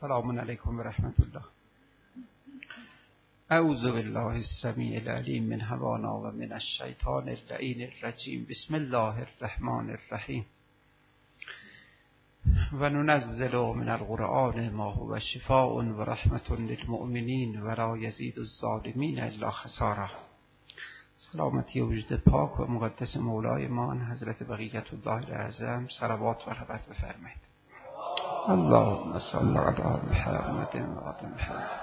سلام علیکم و رحمت الله. اعوذ بالله السمیع العلیم من هوانا و من الشیطان اللعین الرجیم. بسم الله الرحمن الرحیم. و ننزل من القرآن ما هو شفاء و رحمت للمؤمنین و لا یزید الظالمین الا خسارا. سلامتی وجود پاک و مقدس مولای ما حضرت بقیت الله الاعظم صلوات و رحمت بفرمایید. اللهم صل علی محمد و آل محمد.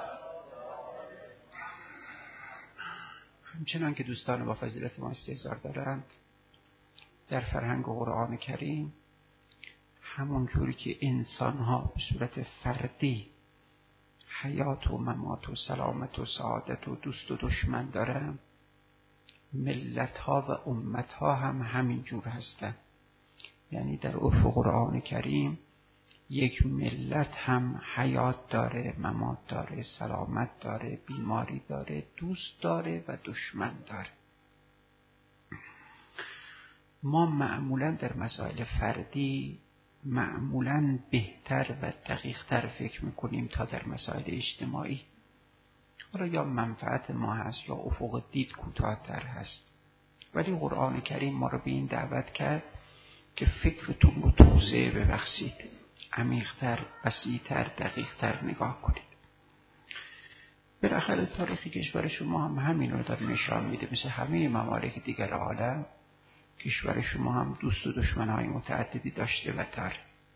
همچنان که دوستان با فضیلت ما استحضار دارند، در فرهنگ قرآن کریم همون جوری که انسان ها به صورت فردی حیات و ممات و سلامت و سعادت و دوست و دشمن دارن، ملت ها و امت ها هم همین جور هستن. یعنی در عرف قرآن کریم یک ملت هم حیات داره، ممات داره، سلامت داره، بیماری داره، دوست داره و دشمن داره. ما معمولا در مسائل فردی معمولا بهتر و دقیقتر فکر میکنیم تا در مسائل اجتماعی. حالا یا منفعت ما هست یا افق دید کوتاه‌تر هست، ولی قرآن کریم ما رو به این دعوت کرد که فکرتون رو توسعه ببخشید، عمیق‌تر، وسیع‌تر، دقیق‌تر نگاه کنید. بالاخره تاریخ کشور شما هم همین رو داره نشان میده. مثل همه ممالک دیگر عالم، کشور شما هم دوست و دشمن‌های متعددی داشته و داره.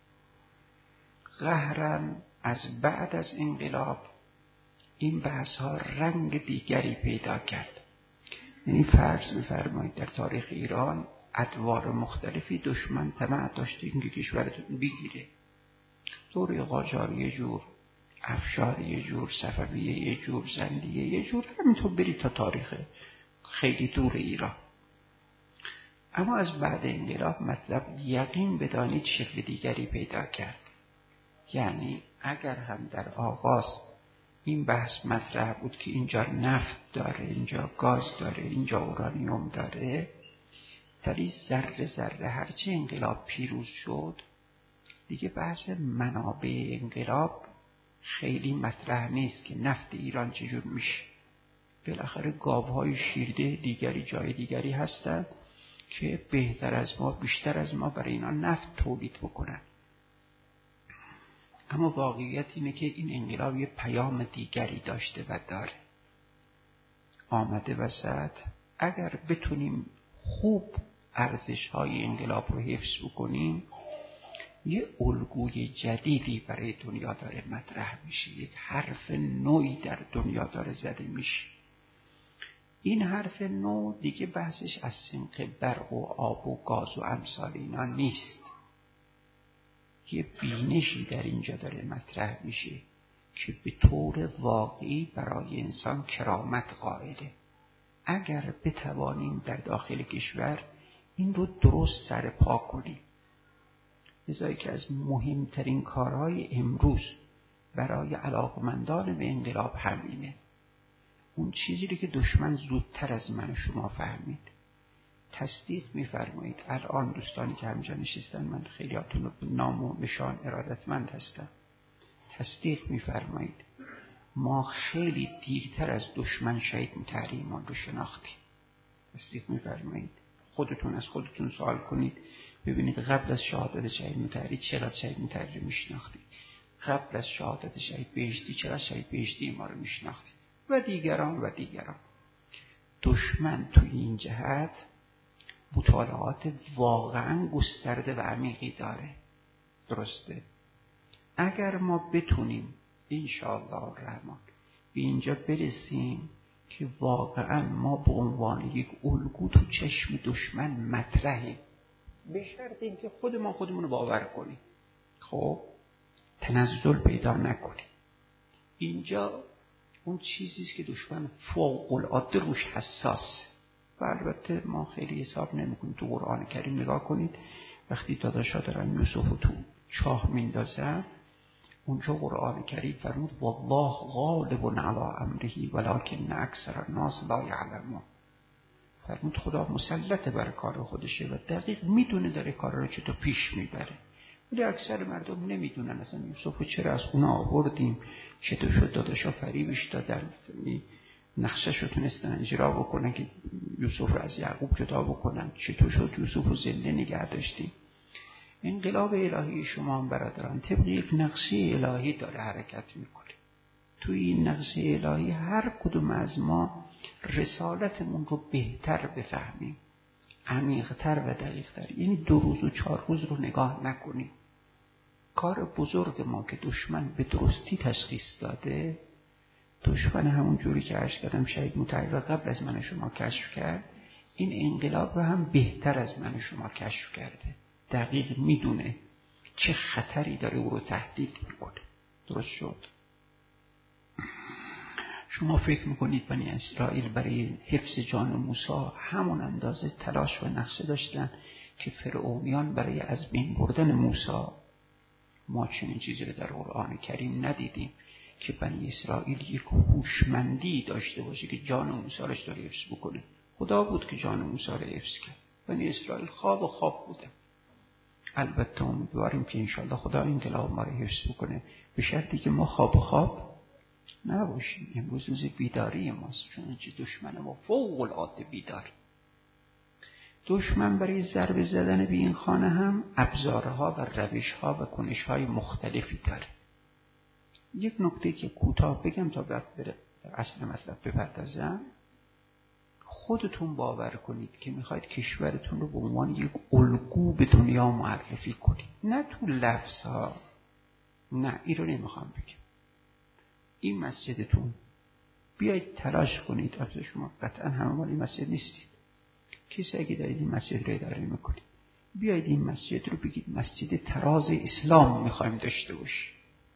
قهراً از بعد از انقلاب این بحث‌ها رنگ دیگری پیدا کرد. یعنی فرض می‌فرمایید در تاریخ ایران ادوار مختلفی دشمن طمع داشته اینکه کشورتون بگیره. دوره قاجار یه جور، افشار یه جور، صفویه یه جور، زندیه یه جور، همینطور برید تا تاریخ خیلی دور ایران. اما از بعد انقلاب مطلب یقین بدانید شکل دیگری پیدا کرد. یعنی اگر هم در آغاز این بحث مطرح بود که اینجا نفت داره، اینجا گاز داره، اینجا اورانیوم داره، ولی ذره ذره هرچی انقلاب پیروز شد دیگه بحث منابع انقلاب خیلی مطرح نیست که نفت ایران چجور میشه. بالاخره گاوهای شیرده دیگری جای دیگری هستن که بهتر از ما، بیشتر از ما برای اینا نفت تولید بکنن. اما واقعیت اینه که این انقلاب یه پیام دیگری داشته و داره. آمده وسط اگر بتونیم خوب ارزش‌های انقلاب رو حفظ بکنیم، یه الگوی جدیدی برای دنیا داره مطرح میشه، یک حرف نوعی در دنیا داره زده میشه. این حرف نو دیگه بحثش از سمت برق و آب و گاز و امثال اینا نیست. یه بینشی در اینجا داره مطرح میشه که به طور واقعی برای انسان کرامت قائله. اگر بتوانیم در داخل کشور این رو درست سر پا کنیم. لذا که از مهمترین کارهای امروز برای علاقمندان به انقلاب همینه. اون چیزی که دشمن زودتر از من و شما فهمید. تصدیق می‌فرمایید. الان دوستانی که همینجا نشستن، من خیلیاتون رو به نام و نشان ارادتمند هستم. تصدیق می‌فرمایید ما خیلی دیرتر از دشمن شهید مطهری ایمان رو شناختیم. تصدیق می‌فرمایید. خودتون از خودتون سوال کنید ببینید قبل از شهادت شهید مطهری چقدر شهید مطهری رو میشناختید؟ قبل از شهادت شهید بهشتی چقدر شهید بهشتی ما رو میشناختید؟ و دیگران و دیگران. دشمن توی این جهت مطالعات واقعا گسترده و عمیقی داره. درسته؟ اگر ما بتونیم انشاءالله الرحمن به اینجا برسیم که واقعا ما به عنوان یک الگو تو چشم دشمن مطرحیم، به شرط اینکه خودمون رو باور کنیم، خب تنزل پیدا نکنیم. اینجا اون چیزیست که دشمن فوق العاده روش حساس و البته ما خیلی حساب نمی‌کنیم. تو قرآن کریم نگاه کنید وقتی داداشا دارن یوسف رو تو چاه میندازن، اونجا قرآن کریم فرمود والله غالب علی امره ولکن اکثر الناس لا یعلمون. فرمود خدا مسلط بر کار خودشه و دقیق میدونه داره کار رو چطور پیش میبره، ولی اکثر مردم نمیدونن اصلا یوسفو چرا از خونه آوردیم، چطور شد داداشا فریبش دادن، نقشش رو تونستن اجرا بکنن که یوسف رو از یعقوب جدا بکنن، چطور شد یوسف رو زنده نگه داشتیم. انقلاب الهی شما هم برادران طبق یک نقشه الهی داره حرکت میکنه. توی این نقشه الهی هر کدوم از ما رسالتمون رو بهتر بفهمیم، عمیق‌تر و دقیق‌تر. یعنی 2 روز و 4 روز رو نگاه نکنیم. کار بزرگ ما که دشمن به درستی تشخیص داده، دشمن همون جوری که عرض کردم شهید مطهری قبل از من شما کشف کرد، این انقلاب رو هم بهتر از من شما کشف کرده. دقیق میدونه چه خطری داره او رو تهدید میکنه. درست شد؟ شما فکر میکنید بنی اسرائیل برای حفظ جان موسی همون اندازه تلاش و نقشه داشتن که فرعونیان برای از بین بردن موسی؟ ما چنین چیزی رو در قرآن کریم ندیدیم که بنی اسرائیل یک هوشمندی داشته باشه که جان موسی رو داره حفظ بکنه. خدا بود که جان موسی رو حفظ کرد. بنی اسرائیل خواب بودن. البته امیدواریم که انشالله خدا انقلاب ما رو حفظ بکنه، به شرطی که ما خواب نباشیم. امروز روز بیداری ماست، چون دشمن ما فوق العاده بیدار. دشمن برای ضربه زدن به این خانه هم ابزارها و روشها و کنشهای مختلفی داره. یک نکته که کوتاه بگم تا بعد بره اصل مطلب بپردازم. خودتون باور کنید که میخواید کشورتون رو به عنوان یک الگو به دنیا معرفی کنید، نه تو لفظها، نه این رو نمیخوام بگم. این مسجدتون بیایید تلاش کنید. البته شما قطعا همه مال این مسجد نیستید، کسی اگه دارید این مسجد رو اداره میکنید، بیایید این مسجد رو بگید مسجد تراز اسلام میخوایم داشته باشیم.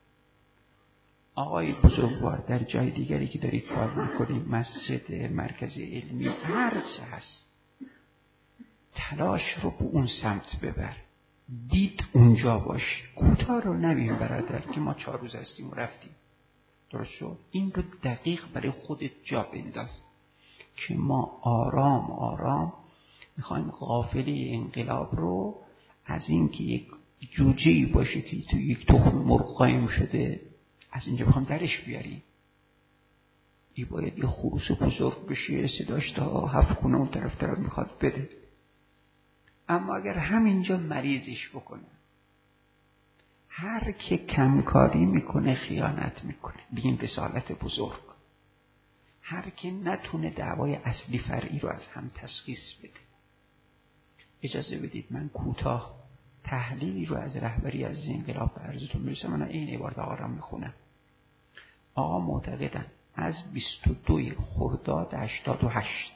آقای بزرگوار در جای دیگری که دارید کار میکنید، مسجد، مرکز علمی، هر چه هست، تلاش رو به اون سمت ببر. دید اونجا باش. کوتاه رو نبین برادر که ما 4 روز هستیم و رفتیم. درست شد؟ این رو دقیق برای خودت جا بنداز که ما آرام آرام میخوایم قافله انقلاب رو از این که یک جوجه‌ای باشه که تو یک تخم مرغ قایم شده از اینجا بخوام درش بیاریم. این باید یه خروس بزرگ بشه، صداش تا 7 خونه اون طرف میخواد بده. اما اگر همینجا مریضش بکنه، هر که کمکاری میکنه خیانت میکنه به این رسالت بزرگ. هر که نتونه دعوای اصلی فرعی رو از هم تشخیص بده. اجازه بدید من کوتاه تحلیلی رو از رهبری از انقلاب به عرضتون میرسم. من این عبارت آقا را میخونم. آقا معتقدن از 22 خرداد 88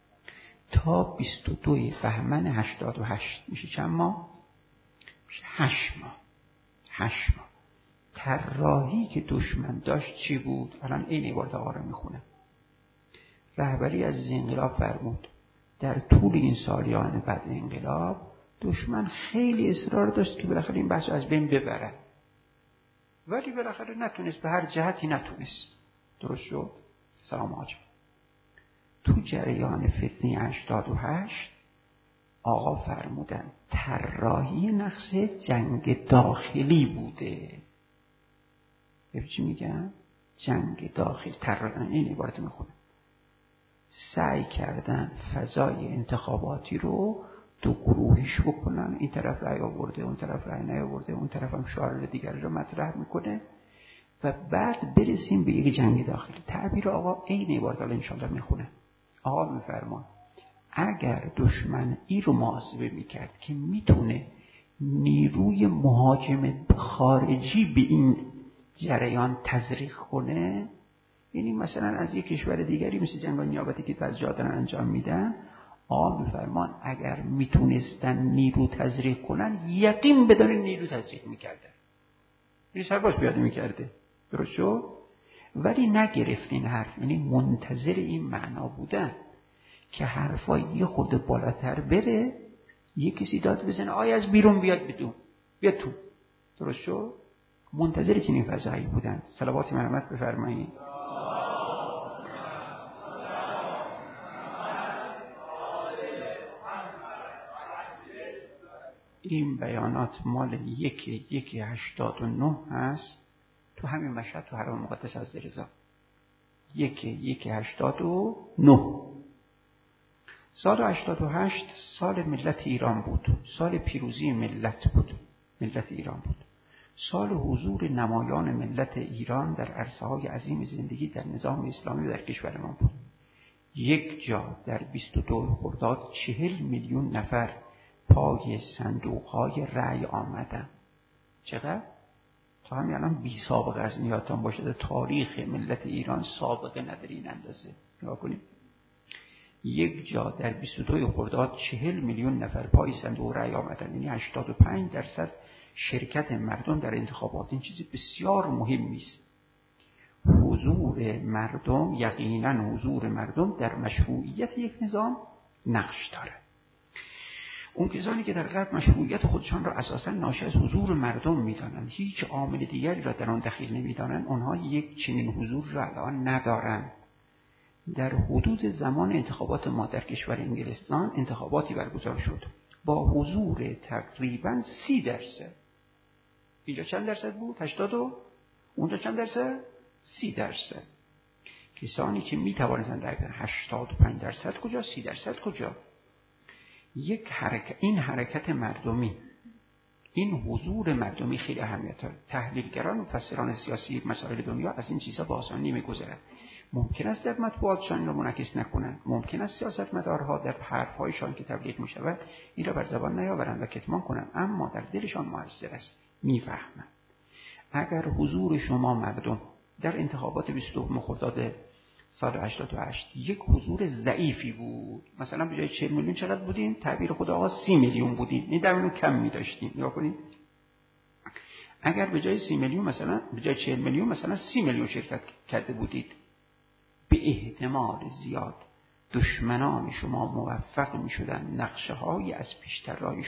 تا 22 بهمن 88 میشه چند ماه؟ میشه 8 ماه. 8 ماه طراحی که دشمن داشت چی بود؟ الان این عبارت آقا را میخونم. رهبری از انقلاب فرمود در طول این سالیان بعد انقلاب دشمن خیلی اصرار داشت که بالاخره این بحث از بین ببره، ولی بالاخره نتونست، به هر جهتی نتونست. درست شد؟ سلام آجا. تو جریان فتنه 88 آقا فرمودن طراحی نقشه جنگ داخلی بوده. چی میگم؟ جنگ داخلی. طراحی این عبارت میخونه. سعی کردن فضای انتخاباتی رو 2 گروهش بکنن. این طرف رأی آورده، اون طرف رأی نیاورده، اون طرف هم شعار دیگر رو مطرح میکنه و بعد برسیم به یک جنگ داخلی. تعبیر آقا این عبارت رو انشاءالله میخونه. آقا میفرمان اگر دشمن این رو محاسبه میکرد که میتونه نیروی مهاجم خارجی به این جریان تزریق کنه، یعنی مثلا از یک کشور دیگری مثل جنگ نیابتی که بعضی جا دارن انجام میدن، آقا میفرمان اگر میتونستن نیرو تزریق کنن یقین بدون نیرو تزریق میکردن. این سرباز پیاده میکرده. درست شد؟ ولی نگرفتین حرف، یعنی منتظر این معنا بودن که حرفا یه خود بالاتر بره، یه کسی داد بزنه آی از بیرون بیاد بدون بیاد تو. درست شد؟ منتظر چنین فضایی بودن. صلوات محمد بفرمایید. این بیانات مال 1/1/89 هست تو همین مشهد تو حرم مقدس حضرت رضا. 1/1/89. سال 88 سال ملت ایران بود، سال پیروزی ملت بود، ملت ایران بود، سال حضور نمایان ملت ایران در عرصه‌های عظیم زندگی در نظام اسلامی و در کشورمان بود. یک جا در 22 خرداد 40 میلیون نفر پای صندوق‌های رأی آمدن. چقدر؟ تا همین الان بی سابقه از یادتان باشه، در تاریخ ملت ایران سابقه نداره این اندازه. نگاه کنید. یک جا در 22 خرداد 40 میلیون نفر پای صندوق رأی آمدن، یعنی 85% شرکت مردم در انتخابات. این چیزی بسیار مهمی است. حضور مردم، یقینا حضور مردم در مشروعیت یک نظام نقش داره. اون کسانی که در غرب مشروعیت خودشان را اساساً ناشی از حضور مردم می‌دانند، هیچ عامل دیگری را در آن دخیل نمی‌دانند، آنها یک چنین حضور را الان ندارند. در حدود زمان انتخابات ما در کشور انگلستان انتخاباتی برگزار شد با حضور تقریباً 30%. اینجا چند درصد بود؟ 80 و اونجا چند درصد؟ 30%. کسانی که می‌توانستند رأی بدهند 85% کجا، 30% کجا؟ این حرکت مردمی، این حضور مردمی خیلی اهمیت دارد. تحلیلگران و مفسران سیاسی مسائل دنیا از این چیزا با آسانی نمی‌گذرند. ممکن است در مطبوعاتشان را منعکس نکنند، ممکن است سیاستمدارها در حرف‌هایشان که تبلیغ می‌شود این را بر زبان نیاورند و کتمان کنند، اما در دلشان مؤثر است، می‌فهمند. اگر حضور شما مردم در انتخابات 22 خرداد سال 88 یک حضور ضعیفی بود، مثلا به جای 40 میلیون چقدر بودیم؟ تعبیر خود آقا 30 میلیون بودیم، این در اونو کم می‌داشتیم. نگاه کنید. اگر به جای 30 میلیون مثلا به جای 40 میلیون مثلا 30 میلیون شرکت کرده بودید، به احتمال زیاد دشمنان شما موفق می‌شدند نقشه‌هایی از پیش طراحی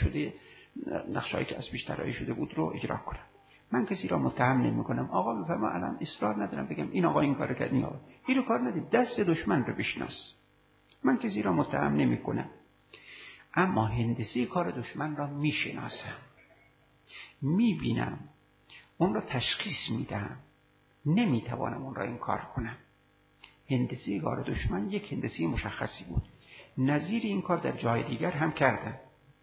شده بود رو اجرا کنند. من کسی را متهم نمی‌کنم. آقا می‌فرما الان اصرار ندارم بگم این آقا این کارو کرد، نه اینو کار ندید، دست دشمن رو بشناس. من کسی را متهم نمی‌کنم، اما هندسه کار دشمن را می‌شناسم، می‌بینم، اون را تشخیص میدم، نمی‌توانم اون را انکار کنم. هندسه کار دشمن یک هندسه مشخصی بود. نظیر این کار در جای دیگر هم کردن.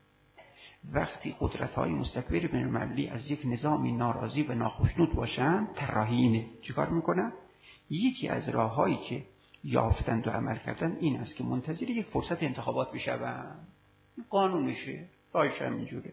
وقتی قدرت‌های مستکبر بین‌المللی از یک نظامی ناراضی و ناخشنود باشند، طراحی اینه. چیکار میکنن؟ یکی از راه‌هایی که یافتند و عمل کردن این است که منتظر یک فرصت انتخابات بشوند. قانونشه، راهش هم اینجوره.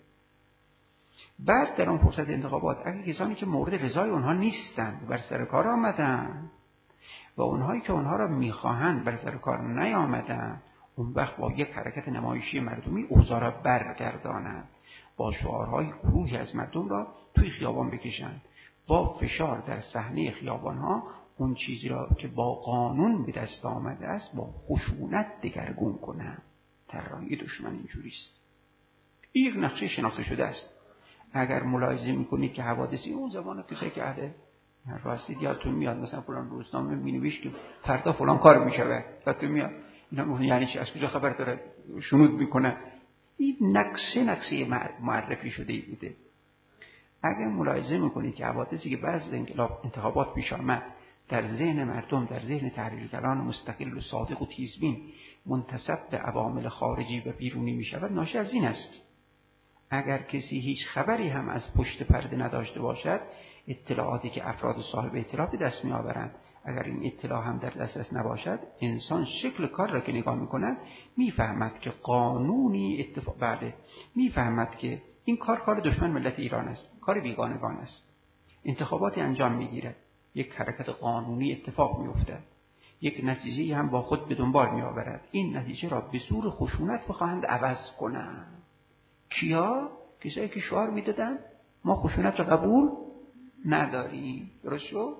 بعد در اون فرصت انتخابات اگه کسانی که مورد رضای اونها نیستند بر سر کار آمدن و اونهایی که اونها را میخواهند بر سر کار نیامدن، اون وقت با یک حرکت نمایشی مردمی اوضاع را برگردانند، با شعارهای گروهی از مردم را توی خیابان بکشند، با فشار در صحنه خیابانها اون چیزی را که با قانون به دست آمده است با خشونت دگرگون کنند. طراحی دشمن اینجوریست. این یک نقشه شناخته شده است. اگر ملاحظه میکنید که حوادثی اون زمان کسایی که اهل راستی یادتون میاد مثلا فلان روزنامه مینوشت که فردا فلان کار میشود، یادتون میاد اینا یعنی چی، از کجا خبر داره، شنود میکنه. این نقشه معرفی شده ای بوده. اگر ملاحظه میکنید که حوادثی که بعد از انتخابات پیش آمد در ذهن مردم، در ذهن تحلیلگران مستقل و صادق و تیزبین منتسب به عوامل خارجی و بیرونی میشود، ناشی از این است. اگر کسی هیچ خبری هم از پشت پرده نداشته باشد، اطلاعاتی که افراد صاحب اطلاع به دست میآورند، اگر این اطلاع هم در دسترس نباشد، انسان شکل کار را که نگاه میکند میفهمد که قانونی اتفاق بعده، میفهمد که این کار دشمن ملت ایران است، کار بیگانگان است. انتخاباتی انجام میگیرد، یک حرکت قانونی اتفاق میافتد، یک نتیجه هم با خود به دنبال میآورد. این نتیجه را به زور خشونت بخواهند عوض کنند. کیا؟ کسایی که شعار میدادن ما خشونت را قبول نداریم. درست شد؟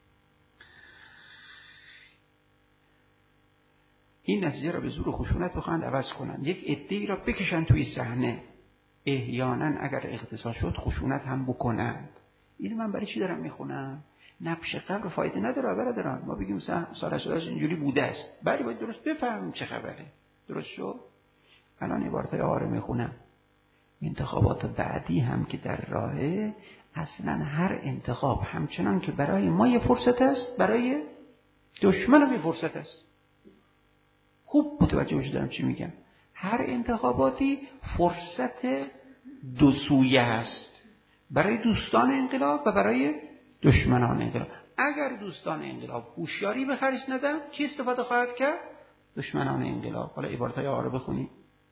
این نتیجه را به زور خشونت بخواهند عوض کنند، یک عده‌ای را بکشن توی صحنه، احیانا اگر اقتضا شد خشونت هم بکنند. اینو من برای چی دارم میخونم؟ نبش قبر فایده نداره برادران. ما بگیم سال 88 اینجوری بوده است، ولی باید درست بفهمیم چه خبره. درست شد؟ الان عبارتای آره میخونم. انتخابات بعدی هم که در راهه، اصلا هر انتخاب همچنان که برای ما یه فرصت است، برای دشمن هم یه فرصت است. خوب متوجه شدم چی میگم. هر انتخاباتی فرصت دو سویه است، برای دوستان انقلاب و برای دشمنان انقلاب. اگر دوستان انقلاب هوشیاری به خرج ندن، چی استفاده خواهد کرد؟ دشمنان انقلاب. حالا عبارتهای آقا رو بخونید.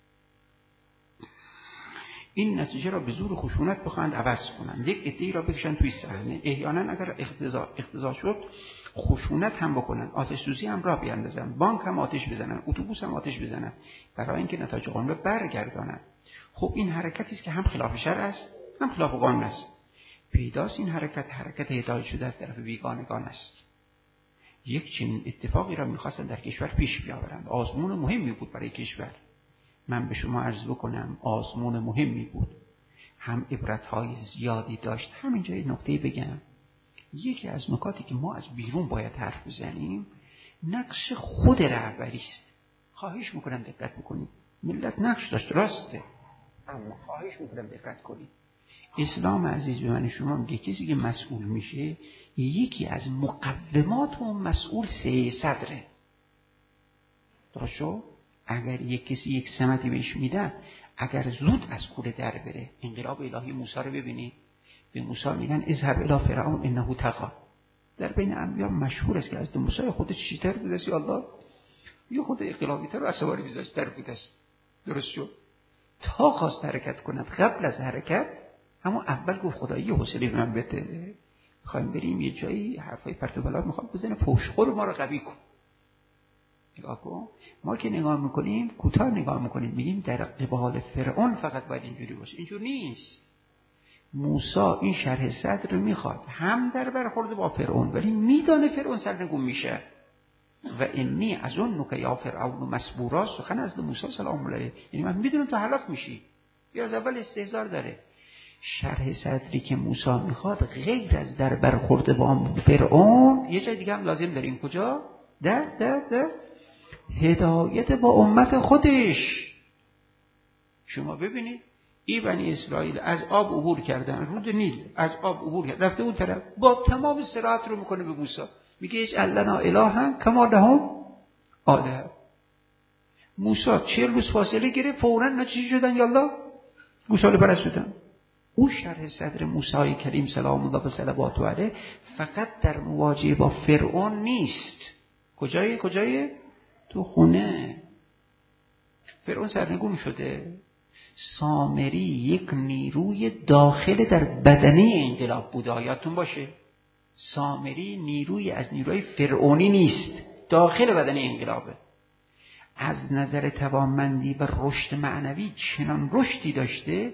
این نتیجه را به زور خشونت بخواهند عوض کنند، یک عده‌ای را بکشن توی صحنه، احیانا اگر اقتضا شد خشونت هم بکنن، آتش سوزی هم راه بیاندازن، بانک هم آتش بزنن، اتوبوس هم آتش بزنن، برای اینکه نتایج قانون رو برگردانند. خب این حرکتی است که هم خلاف شرع است، هم خلاف قانون است. پیداست این حرکت هدایت شده از طرف بیگانگان است. یک چنین اتفاقی را می‌خواستن در کشور پیش بیاورند. آزمون مهمی بود برای کشور. من به شما عرض بکنم آزمون مهمی بود، هم عبرت‌های زیادی داشت. همینجا یه نکته بگم. یکی از نکاتی که ما از بیرون باید حرف بزنیم، نقش خود رهبری است. خواهش میکنم دقت بکنید. ملت نقش داشت، راسته، اما خواهش میکنم دقت کنید. اسلام عزیز به من شما میگه کسی که مسئول میشه، یکی از مقومات اون مسئول سه صدره. درست شد؟ اگر یک کسی یک سمتی بهش میدن، اگر زود از کوره در بره، انقلاب الهی موسی رو ببینید. به موسی میگن اذهب الی فرعون انه طغی. در بین انبیا مشهور است که از موسی خودش چیتر بود است یا الله، یا خود انقلابی‌تر و عصبانی بیزاشتر بود است. درست شد؟ تا خواست حرکت کند، قبل از حرکت همون اول گفت خدایی حوصله به من بده، میخوایم بریم یه جایی، حرفای پرت و پلا میخواد بزنه، پشتخور ما رو قوی کن. نگاه کن. ما که نگاه میکنیم کوتاه نگاه میکنیم، میگیم در قبال فرعون فقط باید اینجوری باشه. اینجور نیست. موسی این شرح صدر رو میخواد، هم در برخورد با فرعون، ولی میدانه فرعون سرنگون میشه. و انی اظنک یا فرعون مسبورا، سخن از موسی سلام علیه، یعنی من میدونم تو هلاک میشی. یا از اول استهزار داره. شرح صدری که موسی میخواد غیر از در برخورد با فرعون یه جای دیگه هم لازم داریم. کجا؟ در هدایت با امت خودش. شما ببینید این بنی اسرائیل از آب عبور کردن، رود نیل از آب عبور کردن، رفته اون طرف، با تمام صراحت رو میکنه به موسی، میگه اجعل لنا الها کما لهم آلهه. موسی 40 روز فاصله گرفت، فوراً اینا چی شدن؟ یالا گوساله پرست شدن. او شرح صدر موسی کریم سلام الله و صلوات علیه فقط در مواجهه با فرعون نیست. کجای؟ تو خونه. فرعون سرنگون شده. سامری یک نیروی داخل در بدنه انقلاب بوده، یادتون باشه. سامری نیروی از نیروی فرعونی نیست، داخل بدنه انقلابه. از نظر توانمندی و رشد معنوی چنان رشدی داشته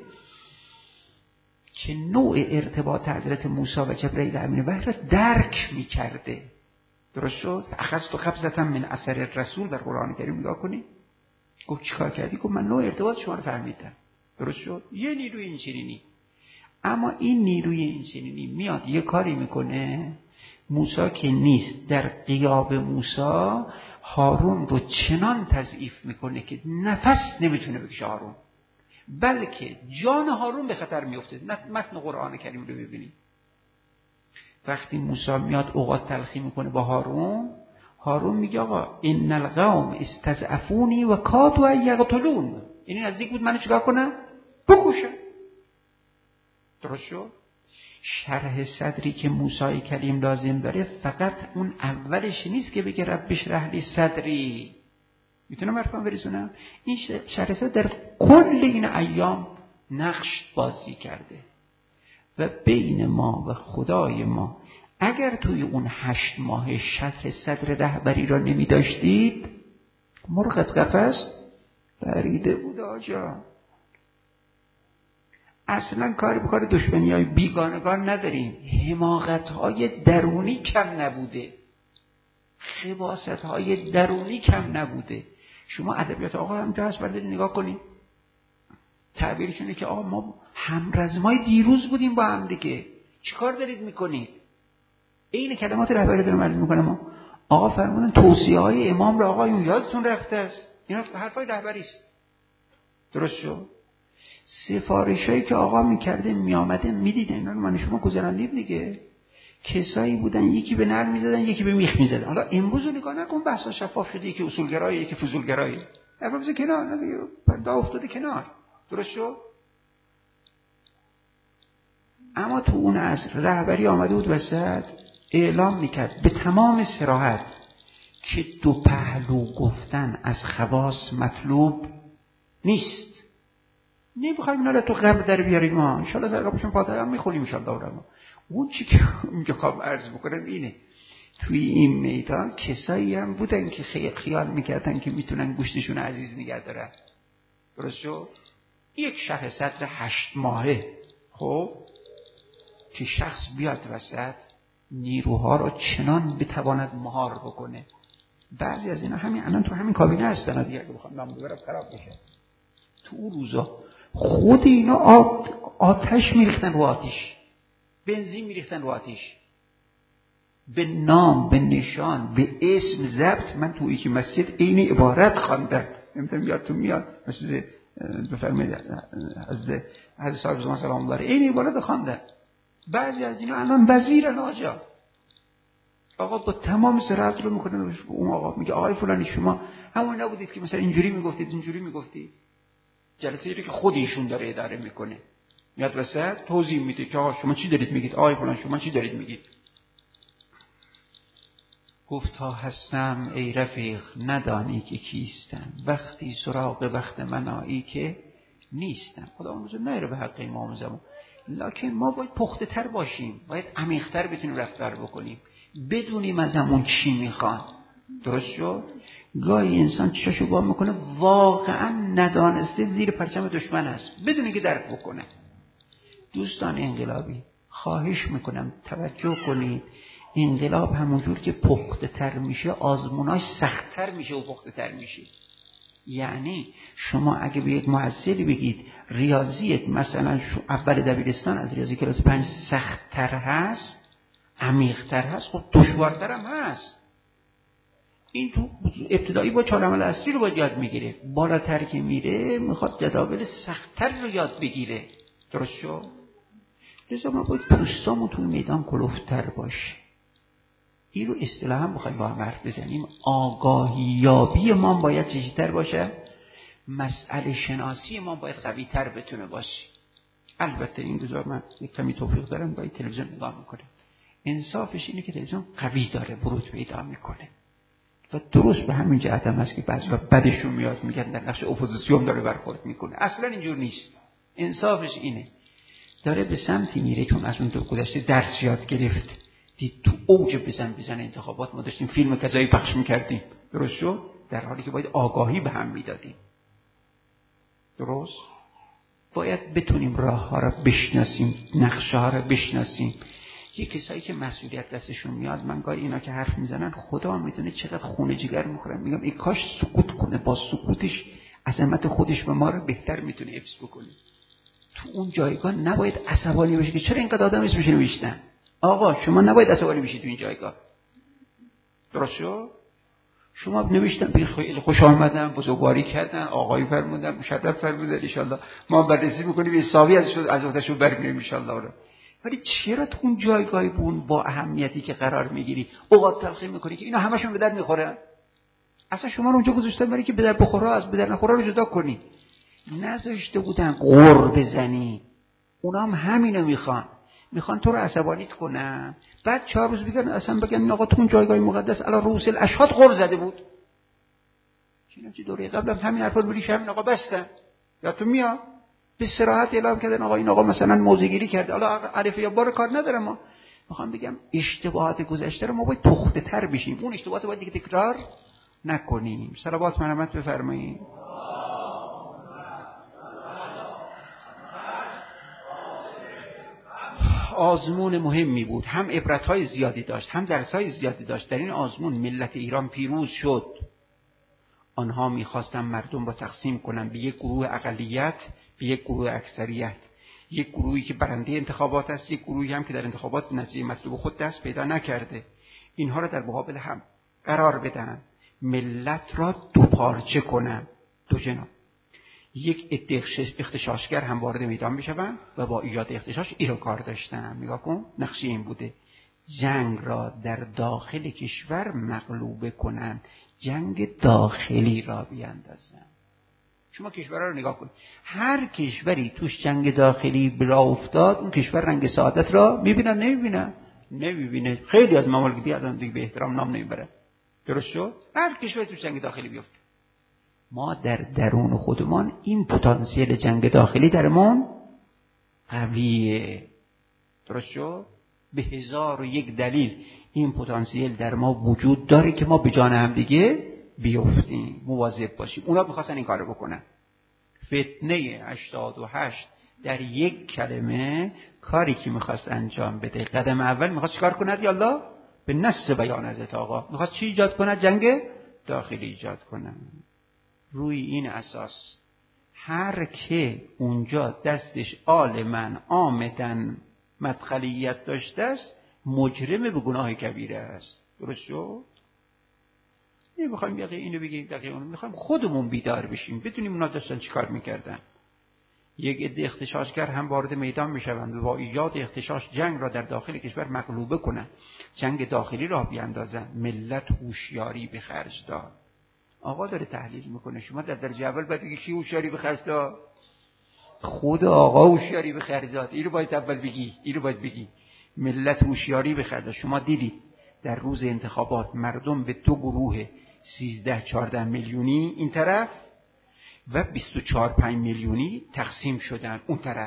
که نوع ارتباط حضرت موسی و جبرئیل امین وحی را درک می کرده. درست شد؟ اخذت خبزة من اثر رسول در قرآن کریم نگاه کنید. گفت چیکار کردی؟ گفت من نوع ارتباط شما رو فهمیدم. درست شد؟ یه نیروی اینچنینی. اما این نیروی اینچنینی میاد یه کاری میکنه، موسی که نیست، در غیاب موسی هارون رو چنان تضعیف میکنه که نفس نمیتونه بکشه هارون، بلکه جان هارون به خطر میفته. متن قرآن کریم رو ببینید. وقتی موسی میاد اوقات تلخی میکنه با هارون میگه آقا ان القوم استضعفونی و کادوا یقتلون، یعنی نزدیک بود منو چیکار کنم؟ بکشم. درست شد؟ شرح صدری که موسی کریم لازم داره فقط اون اولش نیست که بگه رب اشرح لی صدری. میتونم حرفم برسونم؟ این شرح صدر در کل این ایام نقش بازی کرده و بین ما و خدای ما اگر توی اون 8 ماه شرح صدر رهبری را نمی داشتید، مرغ از قفس پریده بود آجا. اصلا کاری به کار دشمنی های بیگانگان نداریم. حماقت های درونی کم نبوده، خباست های درونی کم نبوده. شما ادبیات آقا همجا هست، برده نگاه کنید. تعبیرشونه که آقا ما همرزمای دیروز بودیم با هم دیگه، چی کار دارید میکنید؟ این کلمات رهبری دارم عرض میکنم. آقا فرمودن توصیه های امام را آقایون یادتون رفته است. اینا حرفای رهبری است. درست شد؟ سفارشایی که آقا میکرده میامده میدیدن، اینا من شما گذراندید دیگه. کسایی بودن یکی به نر میزدن یکی به میخ میزدن. حالا امروز رو نگاه نکن، بحثا شفاف شده، یکی اصولگرایی یکی فضولگرایی، امروز کنار نه دیگه، پرده افتاده کنار. درست شد؟ اما تو اون عصر رهبری آمده بود وسط اعلام میکرد به تمام صراحت که دو پهلو گفتن از خواص مطلوب نیست. نمیخوایم اینا رو تو قبر در بیاریم ما، انشالله زرقابشون فاتحه هم میخونیم انشالله. اون چی که اینجا خواب عرض بکنم اینه، توی این میدان کسایی هم بودن که خیال میکردن که میتونن گوشتشون عزیز نگه دارن. درست شد؟ یک شرح صدر 8 ماهه، خب که شخص بیاد وسط نیروها رو چنان بتواند مهار بکنه. بعضی از اینا همین الان تو همین کابینه هستن دیگه، اگه بخوام نام ببرم خراب بشه. تو اون روزا خود اینا آتش میریختن رو آتش، بنزین میریختن رو آتش، به نام به نشان به اسم ضبط. من تو یکی مسجد این عبارت خواندم، نمیدونم یادتون میاد، مسجد بفرمایید حضرت صاحب زمان سلام الله علیه، این عبارت خواندم. بعضی از اینا الان وزیرن آجا، آقا با تمام صراحت رو میکنه. اون آقا میگه آقای فلانی شما همون نبودید که مثلا اینجوری میگفتید اینجوری میگفتید؟ جلسه ای که خود ایشون داره اداره میکنه میاد وسط توضیح میده که آقا شما چی دارید میگید، آقای فلان شما چی دارید میگید. گفت تا هستم ای رفیق ندانی که کیستم، وقتی سراغ وقت من آیی که نیستم. خدا اون روز نره به حق امام زمان، لکن ما باید پخته تر باشیم، باید عمیق تر بتونیم رفتار بکنیم، بدونیم از همون چی میخوان. درست شد؟ گاهی انسان چشاشو باز میکنه واقعا ندانسته زیر پرچم دشمن هست، بدونه که درک بکنه. دوستان انقلابی خواهش میکنم توجه کنید، انقلاب همونجور که پخته تر میشه آزموناش سخت تر میشه و پخته تر میشه. یعنی شما اگه به یک معزلی بگید ریاضیت مثلا اول دبیرستان از ریاضی کلاس 5 سخت تر هست، عمیق تر هست، خب دشوارتر هم هست. این تو ابتدایی با 4 عمل اصلی رو باید یاد میگیره، بالاتر که میره میخواد جداول سخت‌تر رو یاد بگیره. درست شد؟ لذا ما باید پوستامون تو میدان کلوفتر باشه. این رو اصطلاحاً بخوایم با هم حرف بزنیم، آگاهی یابی ما باید چیزتر باشه، مسئله شناسی ما باید قوی تر بتونه باشه. البته این گذار من یک کمی توفیق دارم، باید تلویزیون نگاه میکنه، انصافش اینه که تلویزیون قوی داره ورود پیدا میکنه و درست به همین جهت هم هست که بعضی وقت بدشون میاد میگن در نقش اپوزیسیون داره برخورد میکنه. اصلا اینجور نیست، انصافش اینه داره به سمتی میره، چون از اون دو گذشته درس یاد گرفت، دید تو اوج بزن انتخابات ما داشتیم فیلم کذایی پخش میکردیم. درست شد؟ در حالی که باید آگاهی به هم میدادیم. درست؟ باید بتونیم راه ها را بشناسیم، نقشه ها را بشناسیم. یه کسایی که مسئولیت دستشون میاد، من گاهی اینا که حرف میزنن خدا میدونه چقدر خون جگر میخورم، میگم ای کاش سکوت کنه، با سکوتش عظمت خودش به ما رو بهتر میتونه حفظ بکنه. تو اون جایگاه نباید عصبانی بشه که چرا اینقدر آدم اسمش نوشتن. آقا شما نباید عصبانی بشید تو این جایگاه. درست شد؟ شما نوشتن خیلی خوش آمدن، بزرگواری کردن، آقایی فرمودن، مشرف فرمودن، ان شاءالله ما بررسی میکنیم حسابی از عزتشو برمیاریم ان شاءالله. ولی چرا تو اون جایگاهی بون با اهمیتی که قرار میگیری اوقات تلخی میکنی که اینا همشون به در میخورن؟ اصلا شما رو اونجا گذاشتن برای که به در بخوره از به در نخوره رو جدا کنی، نذاشته بودن قر بزنی. اونا هم همینو میخوان تو رو عصبانیت کنن، بعد 4 روز بگن اصلا بگن آقا تو اون جایگاه مقدس علی رؤوس الاشهاد قر زده بود. چه دوره قبل هم همین حرفا بودی، همین آقا بستن. یادتون میاد به صراحت اعلام کردن آقا این آقا مثلا موزگیری کرده. حالا الف یا با کار ندارم، ما میخوام بگم اشتباهات گذشته رو ما باید پخته تر بشیم، اون اشتباهات باید دیگه تکرار نکنیم. صلوات مرحمت بفرمایید. آزمون مهمی بود، هم عبرت‌های زیادی داشت هم درس‌های زیادی داشت. در این آزمون ملت ایران پیروز شد. آنها می‌خواستن مردم را تقسیم کنن به یک گروه اقلیت به یک گروه اکثریت، یک گروهی که برنده انتخابات است، یک گروهی هم که در انتخابات نتیجه مطلوب خود دست پیدا نکرده. اینها را در مقابل هم قرار بدن، ملت را دو پارچه کنن، دو جناح. یک عده اغتشاشگر هم وارد میدان میشوند و با ایجاد اغتشاش اینو کار داشتن. نگاه کن، نقشه این بوده: جنگ را در داخل کشور مغلوبه کنند، جنگ داخلی را بیاندازند. شما کشورها رو نگاه کن، هر کشوری توش جنگ داخلی را افتاد، اون کشور رنگ سعادت را میبینه؟ نمیبینه. خیلی از ممالک دیگه به احترام نام نمیبرن. درست شد؟ هر کشوری توش جنگ داخلی بیفته. ما در درون خودمان این پتانسیل جنگ داخلی درمان قویه. درست شد؟ به 1001 دلیل این پتانسیل در ما وجود داره که ما به جان هم دیگه بیفتیم، مواظب باشیم. اونا می‌خواستن این کارو بکنن. فتنه 88 در یک کلمه کاری که می‌خواست انجام بده. قدم اول می‌خواست چیکار کند؟ یالا به نص بیان حضرت آقا می‌خواست چی ایجاد کند؟ جنگ داخلی ایجاد کند. روی این اساس هر که اونجا دستش عالمن آمدن مدخلیت داشته است، مجرم به گناه کبیره است. درست شد؟ نمیخوایم دقیقه اینو بگیم دقیقه اونو، میخوایم خودمون بیدار بشیم، بدونیم اونا داشتن چی کار میکردن. یک عده اغتشاشگر هم وارد میدان میشوند و با ایجاد اغتشاش جنگ را در داخل کشور مغلوبه کنند، جنگ داخلی را بیاندازند. ملت هوشیاری به خرج داد. آقا داره تحلیل میکنه، شما در درجه اول باید بگی کی هوشیاری به خرج داد؟ خود آقا هوشیاری به خرج داد. اینو باید اول بگی، ملت هوشیاری به خرج داد. شما دیدید در روز انتخابات مردم به دو گروه 13-14 میلیونی این طرف و 24-5 میلیونی تقسیم شدن اون طرف.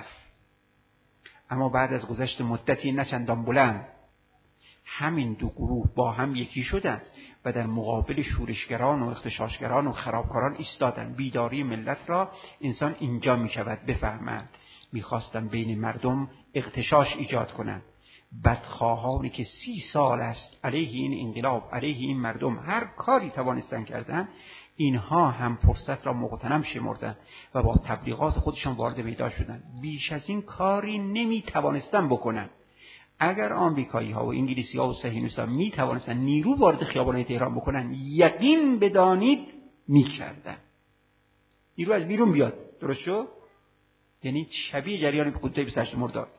اما بعد از گذشت مدتی نه چندان بلند همین دو گروه با هم یکی شدند و در مقابل شورشگران و اغتشاشگران و خرابکاران ایستادند. بیداری ملت را انسان اینجا می شود بفهمد. می‌خواستند بین مردم اغتشاش ایجاد کنند. بدخواهانی که 30 سال است علیه این انقلاب، علیه این مردم هر کاری توانستند کردند، اینها هم فرصت را مغتنم شمردند و با تبلیغات خودشان وارد میدان شدند. بیش از این کاری نمی‌توانستند بکنند. اگر آمریکایی‌ها و انگلیسی‌ها و صهیونیست‌ها می‌توانستند نیرو وارد خیابان‌های تهران بکنن، یقین بدانید می‌کردن. نیرو از بیرون بیاد. درست شد؟ یعنی شبیه جریان کودتای 28 مرداد.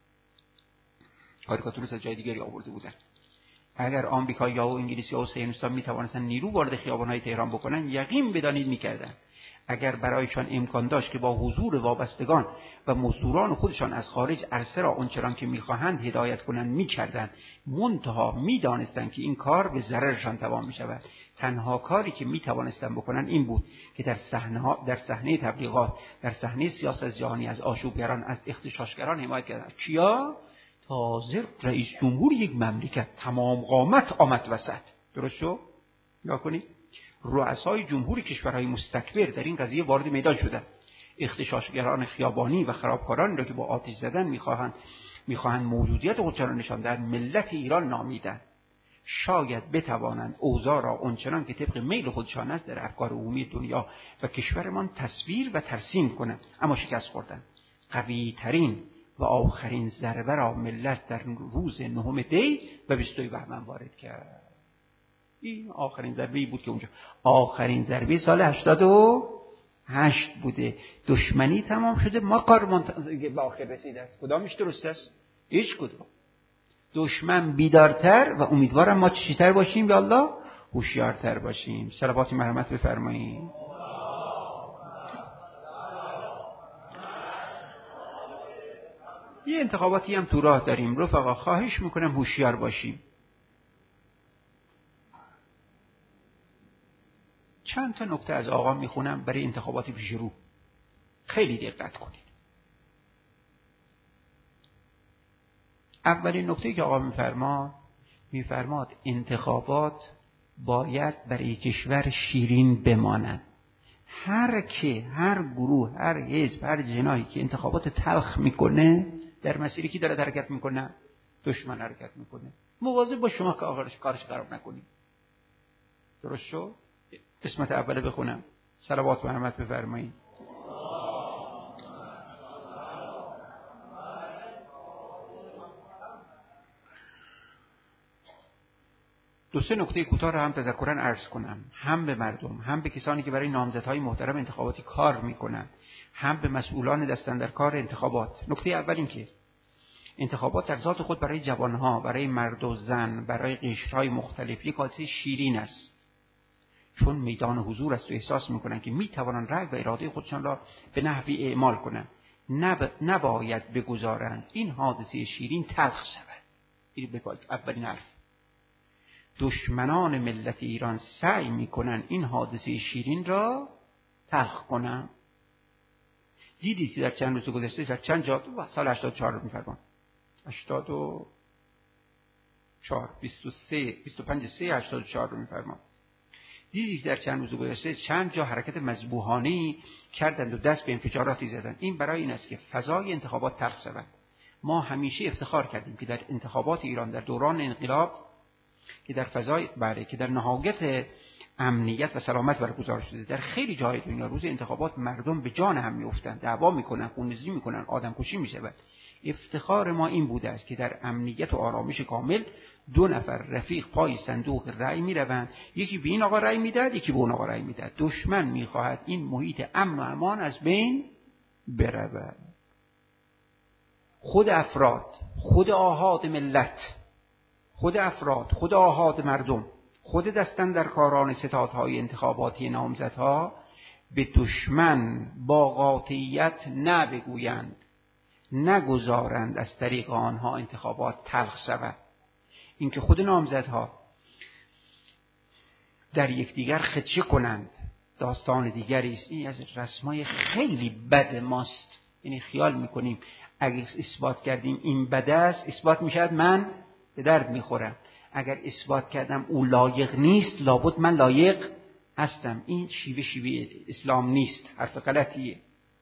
کاریکاتورش از جای دیگری آورده بودن. اگر آمریکایی‌ها و انگلیسی‌ها و صهیونیست‌ها می‌توانستند نیرو وارد خیابان‌های تهران بکنن، یقین بدانید می‌کردن. اگر برایشان امکان داشت که با حضور وابستگان و مزدوران خودشان از خارج عرصه را آنچنان که می‌خواهند هدایت کنند می‌کردند. منتها می‌دانستند که این کار به ضررشان تمام می‌شود. تنها کاری که می‌توانستند بکنند این بود که در صحنه تبلیغات، در صحنه سیاست جهانی از آشوبگران، از اغتشاشگران حمایت کردند. کیا؟ تازه رئیس جمهور یک مملکت تمام قامت آمد وسط. درست شد؟ نگاه کنید، رؤسای جمهور کشورهای مستکبر در این قضیه وارد میدان شدند. اغتشاشگران خیابانی و خرابکاران را که با آتش زدن میخواهند موجودیت خودشان را نشان دهند، ملت ایران نامیدند. شاید بتوانند اوضاع را آنچنان که طبق میل خودشان است در افکار عمومی دنیا و کشورمان تصویر و ترسیم کنند، اما شکست خوردند. قوی ترین و آخرین ضربه را ملت در روز 9 دی و 22 بهمن وارد کرد. این آخرین ضربه‌ای بود که اونجا آخرین ضربه سال 88 بوده. دشمنی تمام شده، ما کارمان به آخر رسیده است. کدامش درست است؟ هیچ کدوم. دشمن بیدارتر و امیدوارم ما چیتر باشیم، یا الله هوشیارتر باشیم. صلوات مرحمت بفرمایید. یه انتخاباتی هم تو راه داریم رفقا، خواهش میکنم هوشیار باشیم. چند تا نکته از آقا میخونم برای انتخابات پیش رو. خیلی دقت کنید. اولین نکته که آقا میفرماد انتخابات باید برای کشور شیرین بماند. هر که، هر گروه، هر حزب، هر جناحی که انتخابات تلخ میکنه، در مسیری که داره حرکت میکنه، دشمن حرکت میکنه. مواظب باش شما که کارش خراب نکنی. درست شد؟ قسمت اوله بخونم. صلوات و رحمت بفرمایید. دو سه نکته کوتاه رو هم تذکراً عرض کنم، هم به مردم، هم به کسانی که برای نامزدهای محترم انتخاباتی کار میکنن، هم به مسئولان دست اندرکار انتخابات. نکته اول این که انتخابات در ذات خود برای جوانها، برای مرد و زن، برای قشرهای مختلف یک حادثه شیرین است، چون میدان حضور است و احساس میکنن که میتوانند رأی و اراده خودشان را به نحوی اعمال کنند. نباید بگذارند این حادثه شیرین تلخ شود. این بگوید اولین حرف. دشمنان ملت ایران سعی میکنن این حادثه شیرین را تلخ کنن. دیدید که در چند روز گذشته در چند جا سال 84 رو میفرمان 84 25/3/84 رو میفرمان. دیدید که در چند روز گذشته چند جا حرکت مذبوحانه‌ای کردند و دست به انفجاراتی زدند. این برای این است که فضای انتخابات تلخ شود. ما همیشه افتخار کردیم که در انتخابات ایران در دوران انقلاب که در فضای که در نهایت امنیت و سلامت برگزار شده، در خیلی جای دنیا روز انتخابات مردم به جان هم میافتند، دعوا میکنن، خونریزی میکنن، آدم کشی میشود. افتخار ما این بوده است که در امنیت و آرامش کامل 2 نفر رفیق پای صندوق رأی میروند، یکی به این آقا رأی میدهد، یکی به اون آقا رأی میدهد. دشمن میخواهد این محیط امن و امان از بین برود. خود افراد، خود آحاد ملت، خود افراد، خود آحاد مردم، خود دستاندرکاران ستادهای انتخاباتی نامزدها به دشمن با قاطعیت نبگویند، نگذارند از طریق آنها انتخابات تلخ شود. اینکه خود نامزدها در یکدیگر خدشه کنند داستان دیگری است. این از رسمای خیلی بد ماست. یعنی خیال میکنیم اگر اثبات کردیم این بد است، اثبات میشد من به درد میخورم. اگر اثبات کردم او لایق نیست، لابد من لایق هستم. این شیوه اسلام نیست، حرف غلطیه.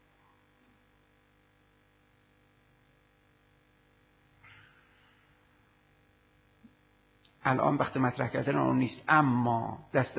الان وقت مطرح کردن آن نیست، اما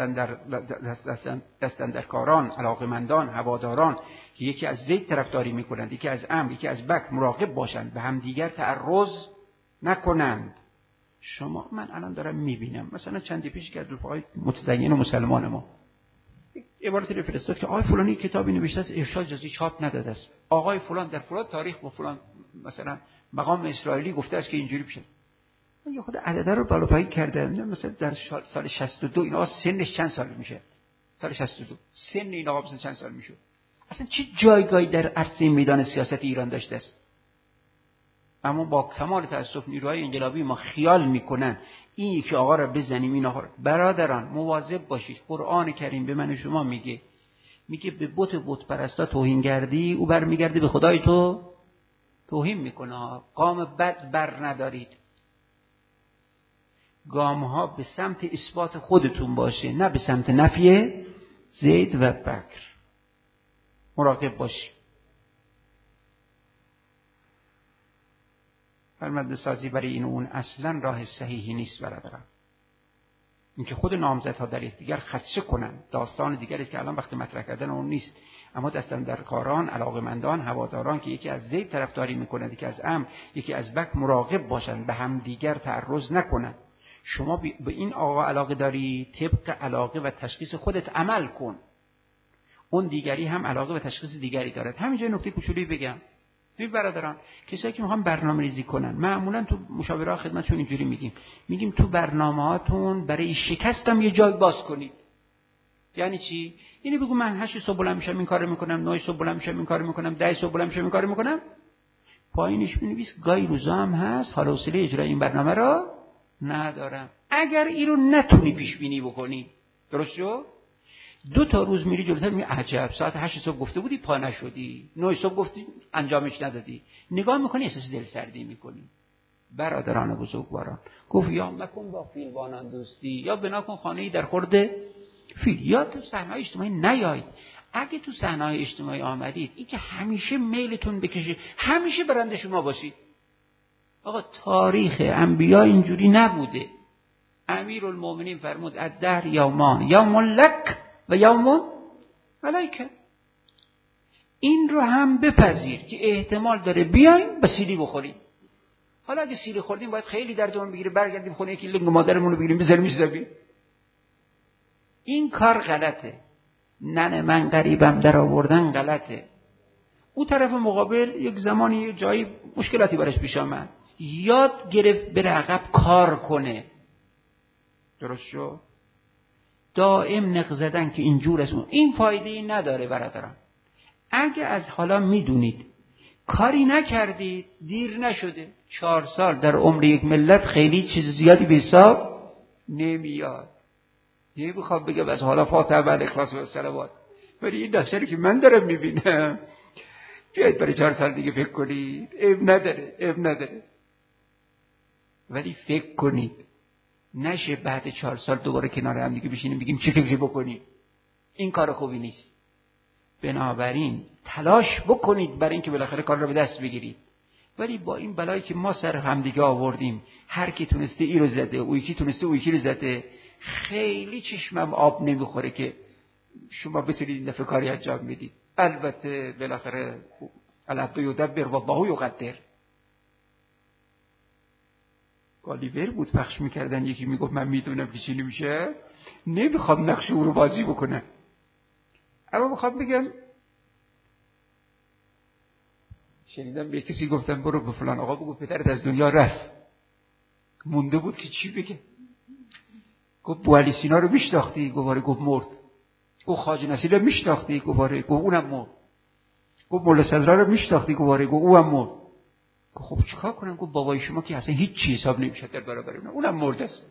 دستاندرکاران، علاقمندان، هواداران که یکی از زید طرفداری میکنند، یکی از امر، یکی از بک، مراقب باشند، به همدیگر تعرض نکنند. من الان دارم میبینم مثلا چندی پیش که از رفقای متدین و مسلمان ما عبارتی رو فرستاد که آقای فلانی کتابی نوشته است، ارشاد جزئی چاپ نداده است. آقای فلان در فلان تاریخ با فلان مثلا مقام اسرائیلی گفته است که اینجوری بشه. یا خود عدد رو بالا پایین کرده. مثلا در سال 62 اینا سنش چند سال میشه؟ سال 62 سن این آقا مثلا چند سال میشه؟ اصلا چه جایگاهی در عرصه میدان سیاست ایران داشته است؟ اما با کمال تأسف نیروهای انقلابی ما خیال میکنن این یکی آقا رو بزنیم، این آقا رو. برادران مواظب باشید. قرآن کریم به من و شما میگه به بت پرستا توهین کردی، او برمیگرده به خدای تو توهین میکنه. قام بد بر ندارید. گام ها به سمت اثبات خودتون باشه، نه به سمت نفی زید و بکر. مراقب باشید. فرمانده سازی برای این و اون اصلا راه صحیحی نیست برادران. اینکه خود نامزدها در یکدیگر خدشه کنن داستان دیگری است که الان وقت مطرح کردن اون نیست. اما دستاندرکاران، علاقمندان، هواداران که یکی از زید طرفداری میکنند، یکی از امر، یکی از بک، مراقب باشند، به هم دیگر تعرض نکنند. شما به این آقا علاقه داری، طبق علاقه و تشخیص خودت عمل کن. اون دیگری هم علاقه و تشخیص دیگری دارد. همینجا نکته کوچولی بگم. ببین برادران، کسایی که میخوان برنامه‌ریزی کنن، معمولا تو مشاوره خدمتشون اینجوری میگیم تو برنامه‌هاتون برای شکستم یه جای باز کنید. یعنی چی؟ یعنی بگو من 8 صبح بلند میشم این کارو میکنم، 9 صبح بلند میشم این کارو میکنم، 10 صبح بلند میشم این کارو میکنم. پایینش بنویس گاهی روزا هم هست حال و حوصله اجرای این برنامه رو ندارم. اگر این رو نتونی پیش بینی بکنی، درست شد؟ 2 روز میری جلوتر میگی عجب ساعت 8 صبح گفته بودی پا نشدی، 9 صبح گفتی انجامش ندادی. نگاه میکنی احساس دلسردی میکنی. برادران بزرگواران گفت یا مکن با فیلبانان دوستی یا بنا کن خانه‌ای در خورد فیل. یا تو صحنه‌های اجتماعی نیایید. اگه تو صحنه‌های اجتماعی آمدید این که همیشه میلتون بکشه، همیشه برنده شما باشید. آقا تاریخ انبیا اینجوری نبوده. امیرالمومنین فرمود الدهر یومان، یوم لک و یوم علیک. این رو هم بپذیر که احتمال داره بیایم به سیلی بخوریم. حالا اگه سیلی خوردیم باید خیلی دردمون بگیره برگردیم خونه یکی لنگ مادرمون رو بگیریم بذاریم زمین. این کار غلطه. ننه من غریبم در آوردن غلطه. اون طرف مقابل یک زمانی یه جایی مشکلاتی براش پیش آمد، یاد گرفت بره عقب کار کنه. درست شد؟ دائم نق زدن که اینجور است این فایده‌ای نداره برادران. اگه از حالا میدونید کاری نکردید دیر نشده. 4 سال در عمر یک ملت خیلی چیز زیادی به حساب نمیاد. نمیخوام بگم از حالا فاتحه و اخلاص و صلوات، ولی این داشتری که من دارم میبینم بیاید برای 4 سال دیگه فکر کنید. عیب نداره. ولی فکر کنید نشه بعد 4 سال دوباره کنار هم دیگه بشینیم بگیم چه فکری بکنیم. این کار خوبی نیست. بنابراین تلاش بکنید برای اینکه بالاخره کار رو به دست بگیرید. ولی با این بلایی که ما سر هم دیگه آوردیم، هر کی تونسته ای رو زده، اون یکی تونسته اون یکی رو زده، خیلی چشمم آب نمیخوره که شما بتونید این دفعه کاری انجام بدید. البته بالاخره العبد یدبر و الله یقدر. گالیور بود پخش میکردن، یکی میگفت من میدونم که چی نمیشه، نمیخوام نقش او رو بازی بکنم. اما میخوام بگم شنیدم به کسی گفتم برو به فلان آقا بگو پدرت از دنیا رفت. مونده بود که چی بگه. گفت بوعلی سینا رو میشناختی؟ گفت مرد. گفت خواجه نصیر رو میشناختی؟ گفت اونم مرد. گفت مولا صدرا رو میشناختی؟ گفت اونم مرد. گفت خب چیکار کنم؟ گفت بابای شما که اصلا هیچ چیز حساب نمیشه در برابر اونم مرده است.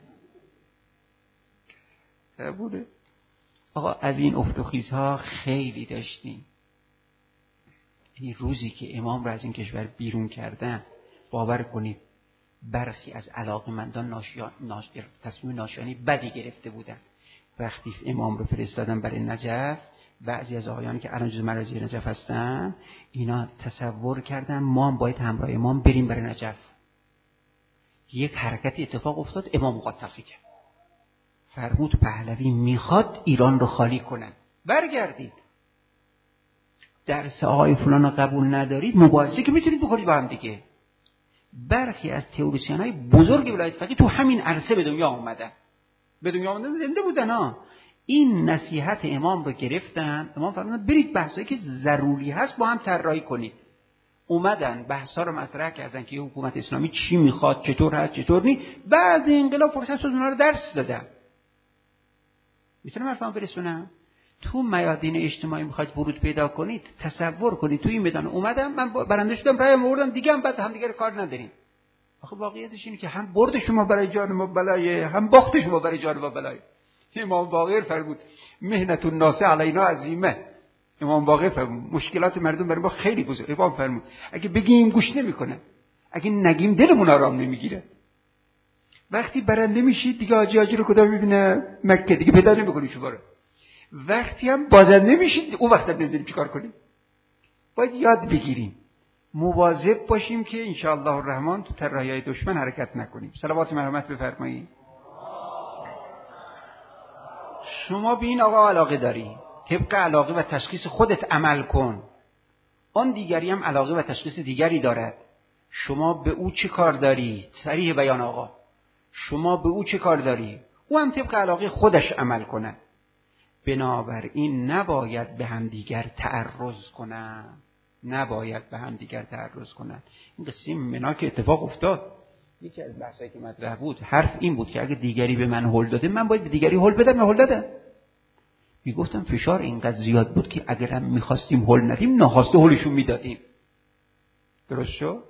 بوده. آقا از این افت و خیزها خیلی داشتیم. این روزی که امام را از این کشور بیرون کردن، باور کنید برخی از علاقمندان تصمیم ناشیانی بدی گرفته بودن. وقتی امام رو فرستادن برای نجف، بعضی از آقایانی که الان جز مراجع نجف هستن اینا تصور کردن ما هم باید همراه امام بریم برای نجف. یک حرکتی اتفاق افتاد، امام اوقات تلخی کرد، فرمود پهلوی میخواد ایران رو خالی کنن، برگردید. درس آقای فلان رو قبول ندارید، مباحثه که میتونید بکنید با هم دیگه. برخی از تئوریسین‌های بزرگ ولایت فقیه تو همین عرصه به دنیا آمدن. زنده بودن ها. این نصیحت امام رو گرفتن. امام فرمودن برید بحثایی که ضروری هست با هم طراحی کنید. اومدن بحثا رو مطرح کردن که حکومت اسلامی چی میخواد، چطور هست، چطور نیست. بعد انقلاب فرصت شد اونها رو درس دادن. میتونم حرفم برسونم؟ تو میادین اجتماعی میخواید ورود پیدا کنید، تصور کنید تو این میدان اومدم من برنده شدم، رایم آوردم دیگه، هم بعد هم دیگه کار نداریم. آخه واقعیتش اینه که هم برد شما برای جان ما بلایه، هم باخت شما برای جان ما بلایه. امام باقر فرمود مهنت الناس علینا عظیمه. امام باقر فرمود مشکلات مردم برای ما خیلی بزرگه. امام فرمود اگه بگیم گوش نمیکنه، اگه نگیم دلمون آرام نمیگیره. وقتی برنده میشید دیگه حاجی رو کجا میبینه؟ مکه، دیگه پیدا نمیکنید شما رو. وقتی هم بازنده میشید اون وقت نمیدونیم چیکار کنیم. باید یاد بگیریم، مواظب باشیم که انشاءالله الرحمن تو طرحهای دشمن حرکت نکنیم. صلوات مرحمت بفرمایید. شما به این آقا علاقه داری، طبق علاقه و تشخیص خودت عمل کن. آن دیگری هم علاقه و تشخیص دیگری دارد. شما به او چه کار داری؟ صریح بیان آقا. شما به او چه کار داری؟ او هم طبق علاقه خودش عمل کنه. بنابراین نباید به هم دیگر تعرض کنن. این قصه منا که اتفاق افتاد، یکی از بحثایی که مطرح بود حرف این بود که اگه دیگری به من هول داده من باید به دیگری هول بدم. من هول دادم. میگفتم فشار اینقدر زیاد بود که اگرم میخواستیم هول ندیم ناخواسته هولشون میدادیم. درست شد؟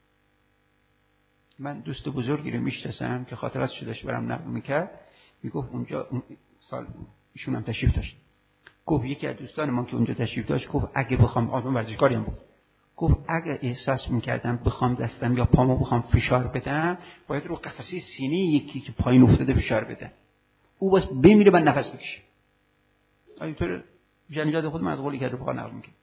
من دوست بزرگی رو میشناسم که خاطرات شدش برام نقل میکرد. میگفت اونجا اون سال ایشون هم تشریف داشت. گفت یکی از دوستان ما که اونجا تشریف داشت گفت اگه بخوام آدم ورزشکاری هم بود، گفت اگه احساس میکردم بخوام دستم یا پامو بخوام فشار بدم باید رو قفسه سینه یکی که پایین افتاده فشار بدم، او بس بمیره من نفس بکشه. اینطور جنجال خودم از قولی که رفقا نقل میکنم.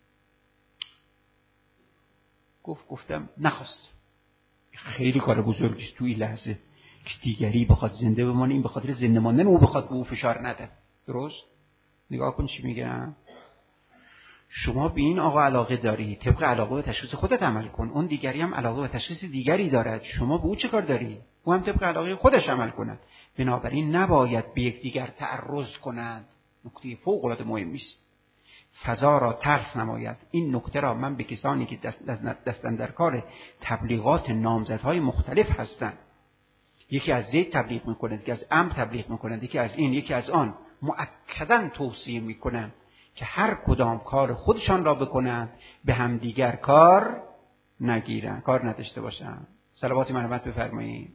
گفتم نخواست. خیلی کار بزرگی است تو این لحظه که دیگری بخواد زنده بمونه، این به خاطر زنده ماندن او بخواد به او فشار نده. درست؟ نگاه کن چی میگم. شما به این آقا علاقه داری، طبق علاقه و تشخیص خودت عمل کن. اون دیگری هم علاقه و تشخیص دیگری دارد، شما به او چه کار داری؟ او هم طبق علاقه خودش عمل کند. بنابراین نباید به یکدیگر تعرض کنند. نکته فوق العاده مهمی است. فضا را تلخ نماید. این نکته را من به کسانی که دستن در کار تبلیغات نامزدهای مختلف هستند، یکی از زید تبلیغ میکنند، یکی از عمرو تبلیغ میکنند، یکی از این، یکی از آن، مؤکداً توصیه میکنم که هر کدام کار خودشان را بکنند، به هم دیگر کار نگیرند، کار نداشته باشند. صلوات مرحمت بفرمایید.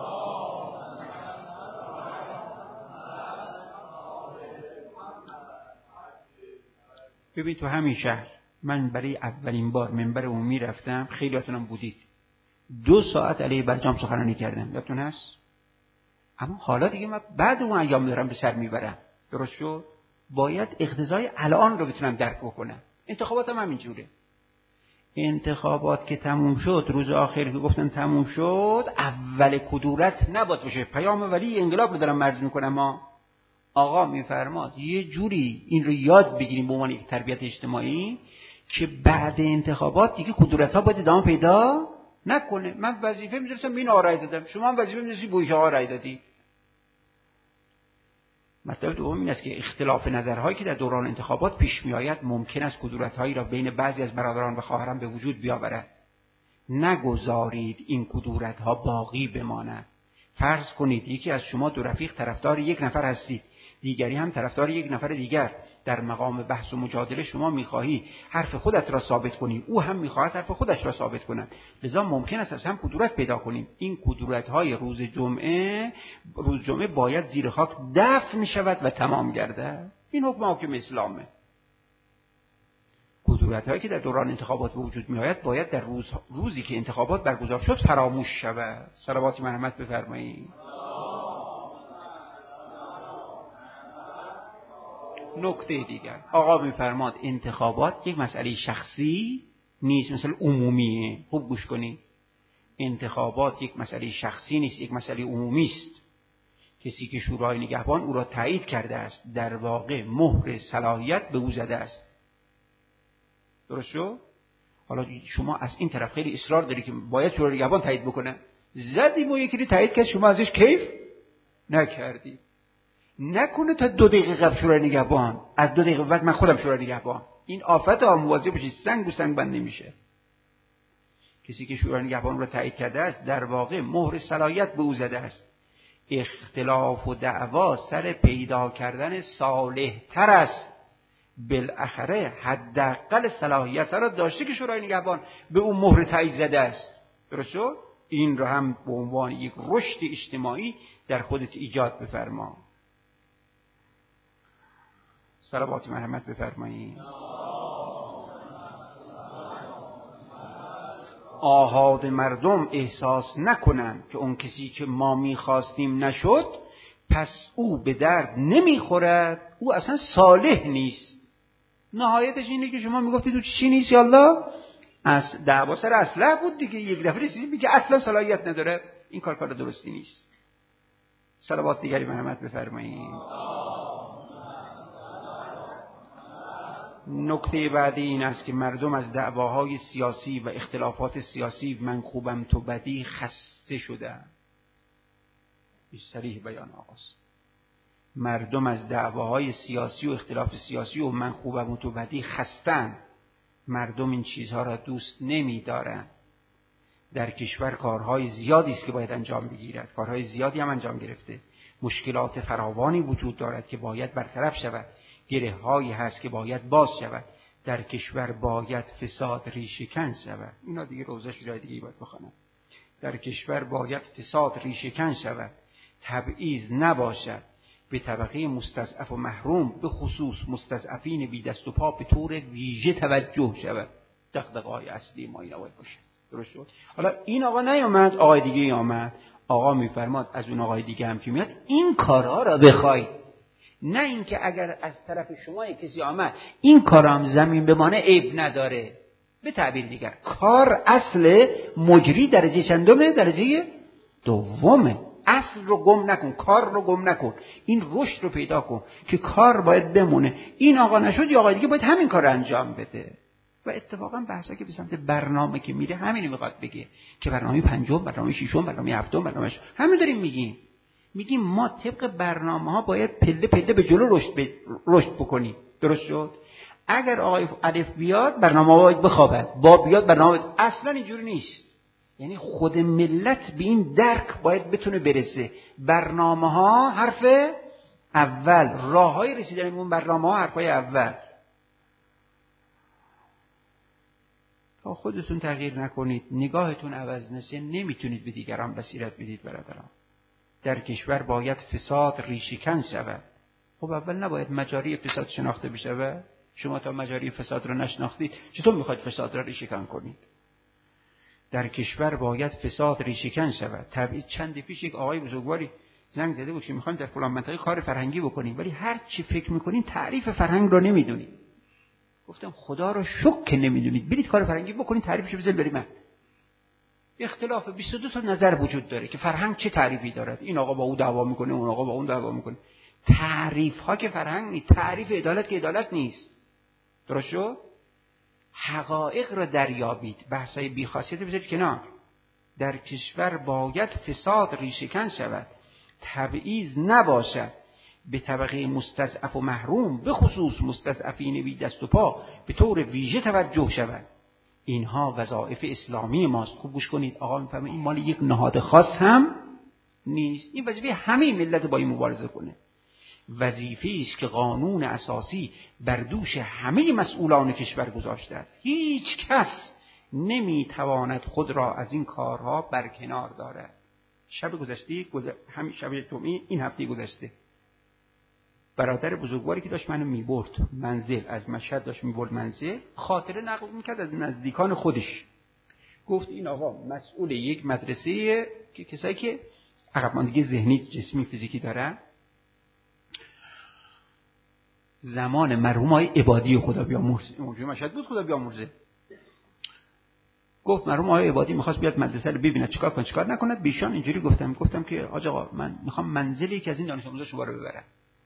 ببین تو همین شهر من برای اولین بار منبر عمومی رفتم، خیلیاتونم بودید، 2 ساعت علیه برجام سخنرانی کردم، یادتون هست؟ اما حالا دیگه من بعد اون ایام دارم به سر میبرم. درست شد؟ باید اقتضای الان رو بتونم درک بکنم. انتخابات هم همینجوره. انتخابات که تموم شد، روز آخر که گفتن تموم شد، اول کدورت نباید بشه. پیام ولی انقلاب رو دارم مرز میکنم. ما آقا میفرماد یه جوری این رو یاد بگیریم به عنوان یک تربیت اجتماعی که بعد انتخابات دیگه کدورت ها باید ادامه پیدا نکنه. من وظیفه می‌دونستم به این آقا رای دادم، شما هم وظیفه می‌دونید به این آقا رای دادی. مطلب دوم این است که اختلاف نظرهایی که در دوران انتخابات پیش می‌آید ممکن است کدورت‌هایی را بین بعضی از برادران و خواهران به وجود بیاورد. نگذارید این کدورت‌ها باقی بماند. فرض کنید یکی از شما 2 رفیق طرفدار یک نفر هستید، دیگری هم طرفدار یک نفر دیگر. در مقام بحث و مجادله شما می‌خواهی حرف خودت را ثابت کنی، او هم می‌خواهد حرف خودش را ثابت کند. لذا ممکن است از هم کدورت پیدا کنیم. این کدورت‌های روز جمعه باید زیر خاک دفن شود و تمام گردد. این حکم حاکم اسلامه. کدورت‌هایی که در دوران انتخابات به وجود می‌آید باید در روزی که انتخابات برگزار شد فراموش شود. صلوات مرحمت بفرمایید. نکته دیگر، آقا می‌فرماد انتخابات یک مسئله شخصی نیست، مثل عمومیه. خوب گوش کنید. انتخابات یک مسئله شخصی نیست، یک مسئله عمومی است. کسی که شورای نگهبان او را تایید کرده است، در واقع مهر صلاحیت به او زده است. درست شد؟ حالا شما از این طرف خیلی اصرار داری که باید شورای نگهبان تایید بکنه. زدیم و یکی رو تایید کرد، شما ازش کیف نکردی. نکنه تا 2 دقیقه قبل شورای نگهبان، از 2 دقیقه بعد من خودم شورای نگهبان. این آفت ها، مواظب باشید سنگ و سنگ بند نمیشه. کسی که شورای نگهبان را تایید کرده است، در واقع مهر صلاحیت به او زده است. اختلاف و دعوا سر پیدا کردن صالح تر است. بالاخره حداقل صلاحیت را داشته که شورای نگهبان به اون مهر تایید زده است. درست شد؟ این را هم به عنوان یک رشد اجتماعی در خودت ایجاد بفرما. صلوات مرحمت بفرمایید. آحاد مردم احساس نکنند که اون کسی که ما میخواستیم نشد، پس او به درد نمیخورد، او اصلا صالح نیست. نهایتش اینه که شما میگفتید او چی نیست یالله؟ از دعوا سر اصلاح بود دیگه، یک دفعه رسیدید میگه اصلا صلاحیت نداره. این کار درستی نیست. صلوات دیگری مرحمت بفرمایید. نکته بعدی این است که مردم از دعواهای سیاسی و اختلافات سیاسی من خوبم تو بدی خسته شدند. این صریح بیان آقاست. مردم از دعواهای سیاسی و اختلاف سیاسی و من خوبم و تو بدی خستند. مردم این چیزها را دوست نمی دارند. در کشور کارهای زیادی است که باید انجام بگیرد. کارهای زیادی هم انجام گرفته. مشکلات فراوانی وجود دارد که باید برطرف شود. گره هایی هست که باید باز شود. در کشور باید فساد ریشه‌کن شود. اینا دیگه روزش جای دیگه باید بخونم. در کشور باید فساد ریشه‌کن شود. تبعیض نباشد. به طبقه مستضعف و محروم، به خصوص مستضعفین بی دست و پا، به طور ویژه توجه شود. دغدغه‌های اصلی ما این باید باشه. درست شد؟ حالا این آقا نیامد، آقای دیگه آمد. آقا میفرماد از اون آقای دیگه هم که میاد این کارها را بخواید. نه اینکه اگر از طرف شما کسی آمد این کارا هم زمین بمانه عیب نداره. به تعبیر دیگر کار اصل مجری درجه چندمه؟ درجه دومه. اصل رو گم نکن، کار رو گم نکن، این رشد رو پیدا کن که کار باید بمونه. این آقا نشد یا آقای دیگه باید همین کار رو انجام بده. و اتفاقا بحثا که به سمت برنامه که میره همین میخواد بگه که برنامه 5، برنامه 6، برنامه 7، برنامه همین داریم میگیم ما طبق برنامه ها باید پله پله به جلو رشد بکنیم. درست شد؟ اگر آقای الف بیاد برنامه باید بخوابد، با بیاد برنامه اصلا اینجوری نیست. یعنی خود ملت به این درک باید بتونه برسه. برنامه ها حرف اول، راه های رسیدن به اون برنامه ها حرفای اول. تا خودتون تغییر نکنید، نگاهتون عوض نشه، نمیتونید به دیگران بصیرت بدید. برادران، در کشور باید فساد ریشه‌کن شود. خب اول نباید مجاری فساد شناخته بشه؟ شما تا مجاری فساد رو نشناختید چطور میخواید فساد را ریشه‌کن کنید؟ در کشور باید فساد ریشه‌کن شود. تبعید چند پیش یک آقای بزرگواری زنگ زده بود که میخوایم در فلان منطقه کار فرهنگی بکنیم، ولی هر چی فکر میکنین تعریف فرهنگ رو نمیدونید. گفتم خدا رو شکر که نمیدونید، برید کار فرهنگی بکنید، تعریفش بزنید بریم. من اختلاف 22 تا نظر وجود داره که فرهنگ چه تعریفی دارد. این آقا با او دعوا میکنه، اون آقا با اون دعوا میکنه. تعریف ها که فرهنگ نیست، تعریف عدالت که عدالت نیست. درست شد؟ حقایق را دریابید، بحثای بی‌خاصیت بذارید کنار. در کشور باید فساد ریشه‌کن شود، تبعیض نباشد، به طبقه مستضعف و محروم به خصوص مستضعفین بی دست و پا به طور ویژه توجه شود. اینها وظایف اسلامی ماست. خوب گوش کنید، آقا میفهمه این مال یک نهاد خاص هم نیست، این وظیفه همه ملت با این مبارزه کنه. وظیفه‌ای است که قانون اساسی بر دوش همه مسئولان کشور گذاشته است. هیچ کس نمیتواند خود را از این کارها برکنار دارد. شب گذشته همین شب جمعه این هفته گذشته برادر بزرگواری که داشت منو میبرد منزل، از مشهد داشت میبرد منزل، خاطره نقل میکرد از نزدیکان خودش. گفت این آقا مسئول یک مدرسه که کسایی که عقب ماندگی ذهنی، جسمی، فیزیکی دارن، زمان مرحوم آقای عبادی خدا بیامرزه، اونجا مشهد بود خدا بیامرزه، گفت مرحوم آقای عبادی می‌خواست بیاد مدرسه رو ببیند چیکار کنه چیکار نکنه. بیشان اینجوری گفتم که حاج آقا من میخوام منزلی که از این دانش آموزا شما رو ببرم.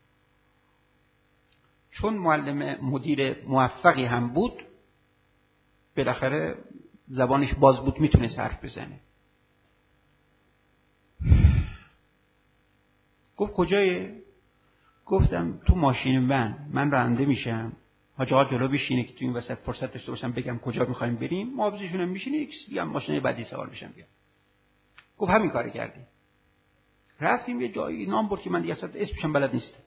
چون معلم مدیر موفقی هم بود، بالاخره زبانش باز بود، میتونه حرف بزنه. گفت کجای؟ گفتم تو ماشین من راننده میشم، حاج آقا جلو بشینه که تو این وسط فرصت داشته باشم بگم کجا میخوایم بریم، محافظشون هم میشینه، یکم ماشین بعدی سوار بشم بیام. گفت همین کارو کردیم. رفتیم یه جایی نام برد که من دیگه اصلا اسمش هم بلد نیستم.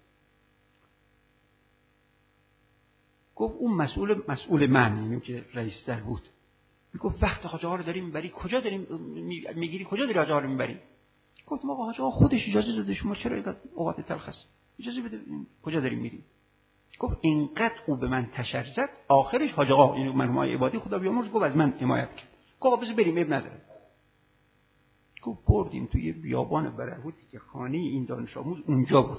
گفت اون مسئول من، یعنی که رئیس در بود، میگفت وقت حاج آقا رو داریم میبری کجا داریم میگیری، کجا داری حاج آقا رو میبری؟ گفتم آقا حاج آقا خودش اجازه داده، شما چرا اینقدر اوقات تلخ است؟ اجازه بده، کجا داریم میریم؟ گفت اینقدر او به من تشر زد، آخرش حاج آقا یعنی مرحوم عبادی خدا بیامرز گفت از من حمایت کرد. گفت آقا بذار بریم، اب نداره. گفت بردیم توی بیابان برهوتی که خانه این دانش آموز اونجا بود.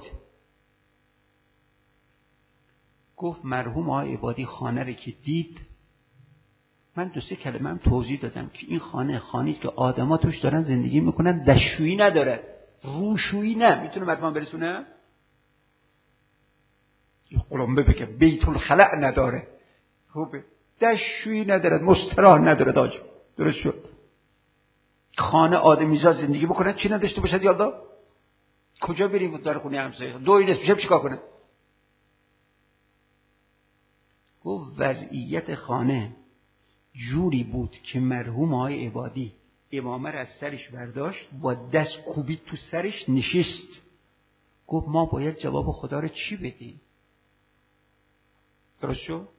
گفت مرحوم آقای عبادی خانه رو که دید، من 2-3 کلمه هم توضیح دادم که این خانه‌ای است که آدم‌ها توش دارن زندگی میکنن، دستشویی نداره، روشویی نه، میتونه مردم برسونه. این قلمبه بگه بیت الخلع نداره، خوبه، دستشویی نداره، مستراح نداره، داج درست شد. خانه آدمیزاد زندگی بکنن چی نداشته باشد یالدا؟ کجا بریم در خونه همسایه دو این اسمش چیکار کنه؟ گفت وضعیت خانه جوری بود که مرحوم آقای عبادی امامه را از سرش برداشت، با دست کوبید تو سرش نشست. گفت ما باید جواب خدا رو چی بدیم؟ درست شد؟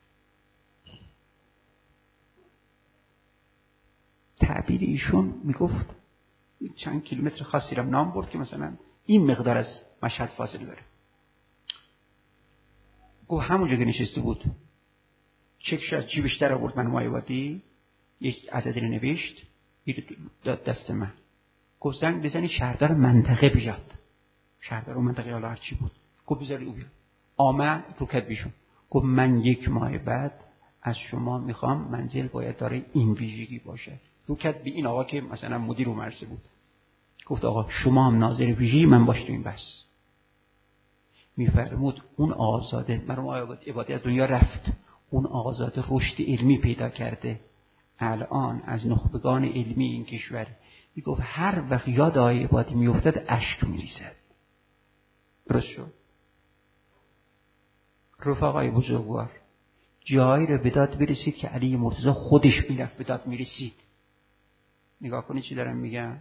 تعبیر ایشون میگفت چند کیلومتر خاصی رو نام برد که مثلا این مقدار از مشهد فاصله داره. گفت همونجا که نشسته بود چکش از جیبش در آورد، من مایواتی یک عددی نوشت، داد دست من. گفت زنگ بزنی شهردار منطقه بیاد. شهردار منطقه حالا هرچی بود. گفت بذاری او بیاد. آمد رو کتبیشون. گفت من 1 ماه بعد از شما میخوام منزل باید داره این ویژگی باشه. رو کتبی این آقا که مثلا مدیر مرسه بود. گفت آقا شما هم ناظر ویژه‌ای، من باش تو این بس. میفرمود اون آزاده، مرحوم آقای عبادی از دنیا رفت، اون آزاده رشد علمی پیدا کرده، الان از نخبگان علمی این کشور. میگفت هر وقت یاد آقای عبادی میافتاد اشک میریزد. درست شد. رفقای بزرگوار، جایی رو به داد برسید که علی مرتضی خودش میرفت به داد میرسید. نگاه کنید چی دارم میگم.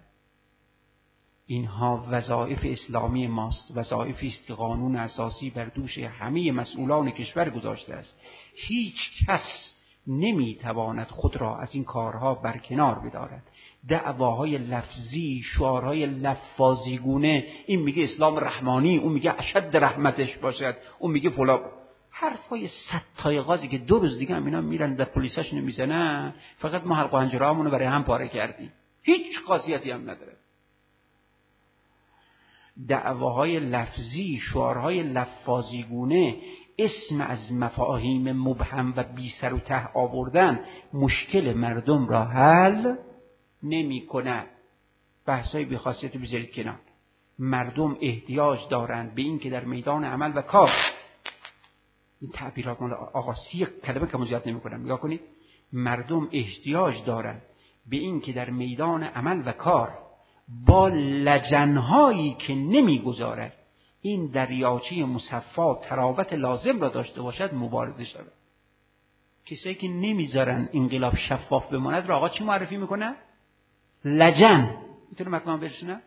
اینها وظایف اسلامی ماست، وظایفی است که قانون اساسی بر دوش همه مسئولان کشور گذاشته است. هیچ کس نمیتواند خود را از این کارها برکنار بدارد. دعواهای لفظی، شعارهای لفاظیگونه، این میگه اسلام رحمانی، اون میگه اشد رحمتش باشد، اون میگه فلان، حرفای ستای غازی که 2 روز دیگه هم اینا میرن در پلیساشون میزنن. فقط ما حلق و حنجرهامونو برای هم پاره کردیم، هیچ خاصیتی هم نداره. دعواهای لفظی، شعارهای لفاظیگونه، اسم از مفاهیم مبهم و بی سر و ته آوردن مشکل مردم را حل نمی کند. بحثای بی خاصیت رو بذارید کنار. مردم احتیاج دارند به این که در میدان عمل و کار، این تعبیرات مال آقاست، یک کلمه که زیاد نمی کنم، نگاه کنید. مردم احتیاج دارند به این که در میدان عمل و کار با لجنهایی که نمیگذارد این دریاچه مصفا تراوت لازم را داشته باشد مبارزه شود. کسایی که نمیذارن انقلاب شفاف بماند را آقا چی معرفی میکنه؟ لجن. میتونه مطمئن برسونه؟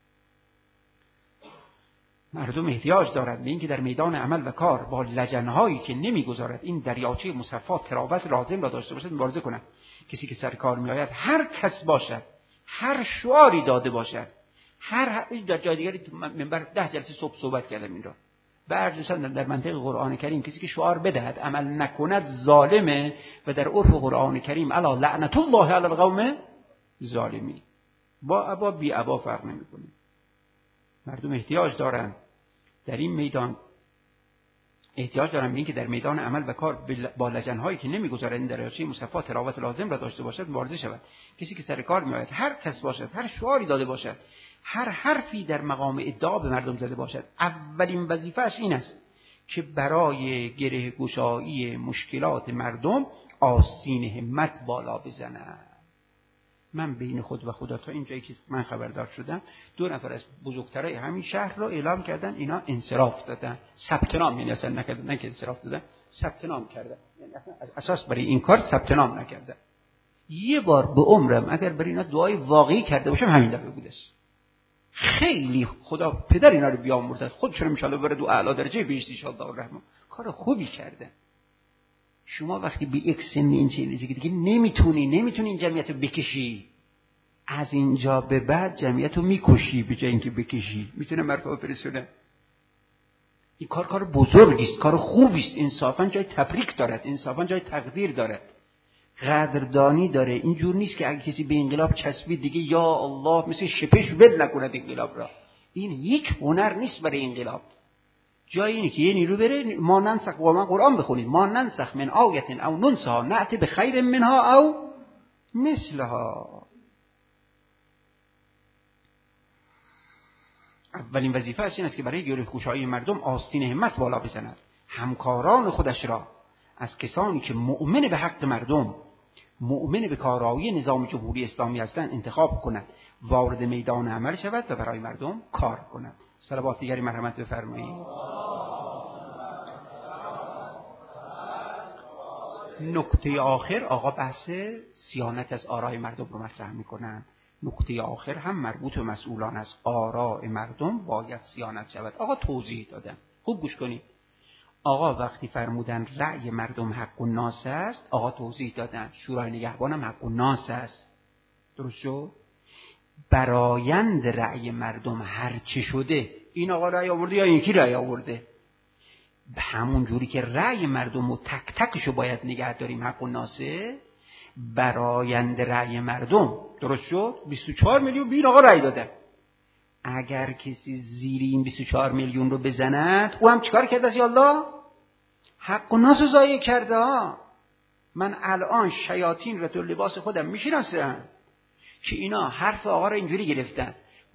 مردم احتیاج دارد به این که در میدان عمل و کار با لجنهایی که نمیگذارد این دریاچه مصفا تراوت لازم را داشته باشد مبارزه کنند. کسی که سر کار میآید، هر کس باشد، هر شعاری داده باشد، هر در جای دیگری منبر 10 جلسه صبح صحبت کردم این را. برجسته در منطق قرآن کریم کسی که شعار بدهد عمل نکند ظالمه و در عرف قرآن کریم الا لعنت الله علی القوم ظالمین. با ابا بی ابا فرق نمیکنه. مردم احتیاج دارن در این میدان، احتیاج دارن به این که در میدان عمل و کار با لجنهایی که نمیگذارند این دریاچه مصفا تراوت لازم را داشته باشد مبارزه شود. کسی که سر کار میآید، هر کس باشد، هر شعاری داده باشد، هر حرفی در مقام ادعا به مردم زده باشد، اولین وظیفه‌اش این است که برای گره گشایی مشکلات مردم آستین همت بالا بزند. من بین خود و خدا تا اینجایی که من خبردار شدم 2 نفر از بزرگترای همین شهر رو اعلام کردن اینا انصراف دادن. ثبت نام یعنی اصلا نکردن، نه که انصراف دادن، ثبت نام کردن. یعنی اصلا از اساس برای این کار ثبت نام نکردن. یه بار به عمرم اگر برای اینا دعای واقعی کرده باشم همین دفعه بوده. خیلی خدا پدر اینا رو بیامرزد، خودشون ان شاءالله برد و اعلی درجه بهشت ان شاءالله الرحمن. کار خوبی کردن. شما وقتی به یک سن این چیزی دیگه نمیتونی این جمعیت رو بکشی، از اینجا به بعد جمعیت رو میکشی به جای اینکه بکشی. میتونه مرفوع برسونه. این کار بزرگی است، کار خوبی است، انصافا جای تبریک دارد، انصافا جای تقدیر دارد، قدردانی داره. اینجور نیست که اگه کسی به انقلاب چسبید دیگه یا الله مثل شپش ول نکند انقلاب را. این یک هنر نیست برای انقلاب. جای اینه که یه نیرو بره ما ننسخ، و من قرآن بخونید، ما ننسخ من آیت او ننسها نأتی بخیر منها او مثلها. اولین وظیفه این است که برای گره گشایی مردم آستین همت بالا بزند، همکاران خودش را از کسانی که مؤمن به حق مردم، مؤمن به کارایی نظام جمهوری اسلامی هستند انتخاب کند، وارد میدان عمل شود و برای مردم کار کند. صلوات دیگری مرحمت بفرمایید. نکته آخر آقا بحث صیانت از آرای مردم رو مطرح میکنن. نکته آخر هم مربوط به مسئولان است. آراء مردم باید صیانت شود. آقا توضیح دادن، خوب گوش کنید. آقا وقتی فرمودن رأی مردم حق الناس است، آقا توضیح دادن شورای نگهبان هم حق الناس است. درست شد؟ برایند رأی مردم هر چه شده، این آقا رأی آورده یا این یکی رأی آورده، به همون جوری که رأی مردم رو تک تکشو باید نگه داریم حق الناسه، برایند رأی مردم. درست شد؟ 24 میلیون به این آقا رأی دادن. اگر کسی زیر این 24 میلیون رو بزند، او هم چیکار کرده؟ یا الله حق الناس رو ضایع کرده ها. من الان شیاطین رو تو لباس خودم میشناسم که اینا حرف آقا رو اینجوری گرفتن،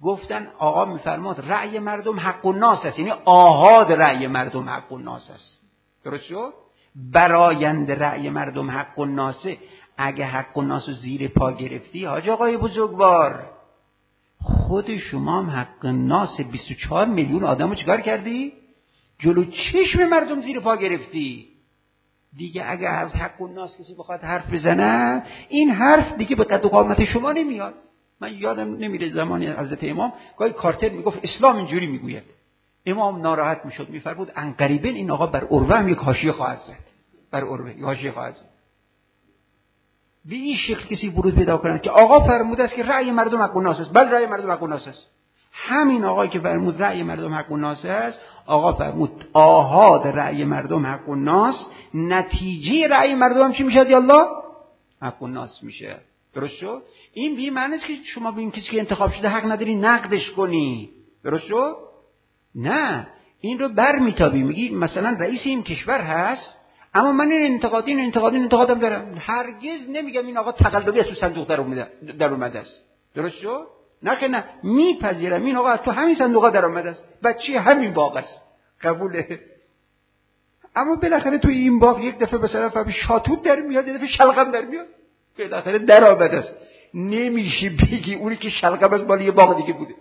گفتن آقا میفرماد رأی مردم حق الناس است، یعنی آحاد رأی مردم حق الناس است. درست شد؟ برآیند رأی مردم حق الناس. اگه حق الناس رو زیر پا گرفتی حاج آقای بزرگوار، خود شما هم حق الناس 24 میلیون آدمو چیکار کردی؟ جلو چشم مردم زیر پا گرفتی. دیگه اگه از حق الناس کسی بخواد حرف بزنه، این حرف دیگه به قد و قامت شما نمیاد. من یادم نمیره زمانی حضرت امام گاهی کارتر میگفت اسلام اینجوری میگوید، امام ناراحت میشد میفرمود عنقریبا این آقا بر عروه هم یک حاشیه خواهد زد، بر عروه یک حاشیه خواهد زد. به این شکل کسی ورود پیدا کنه که آقا فرموده است که رأی مردم حق الناس است. بله رأی مردم حق الناس است. همین آقایی که فرمود رأی مردم حق الناس است، آقا فرمود آحاد رأی مردم حق الناس، نتیجه رأی مردم هم چی میشه؟ یالله حق الناس میشه. درست شد؟ این بی معنی است که شما به این کسی که انتخاب شده حق نداری نقدش کنی. درست شد؟ نه، این رو برمیتابی میگی مثلا رئیس این کشور هست، اما من این انتقادم دارم. هرگز نمیگم این آقا تقلبی از تو صندوق در اومده است. درست شد؟ نه میپذیرم این آقا از تو همین صندوقا در اومده است، بچه همین باغ است، قبوله. اما بالاخره تو این باغ یک دفعه مثلا شاتوت در میاد، یک دفعه شلغم در میاد، بالاخره در آمده است. نمیشه بگی اونی که شلغم از بالا یه باغ دیگه بوده.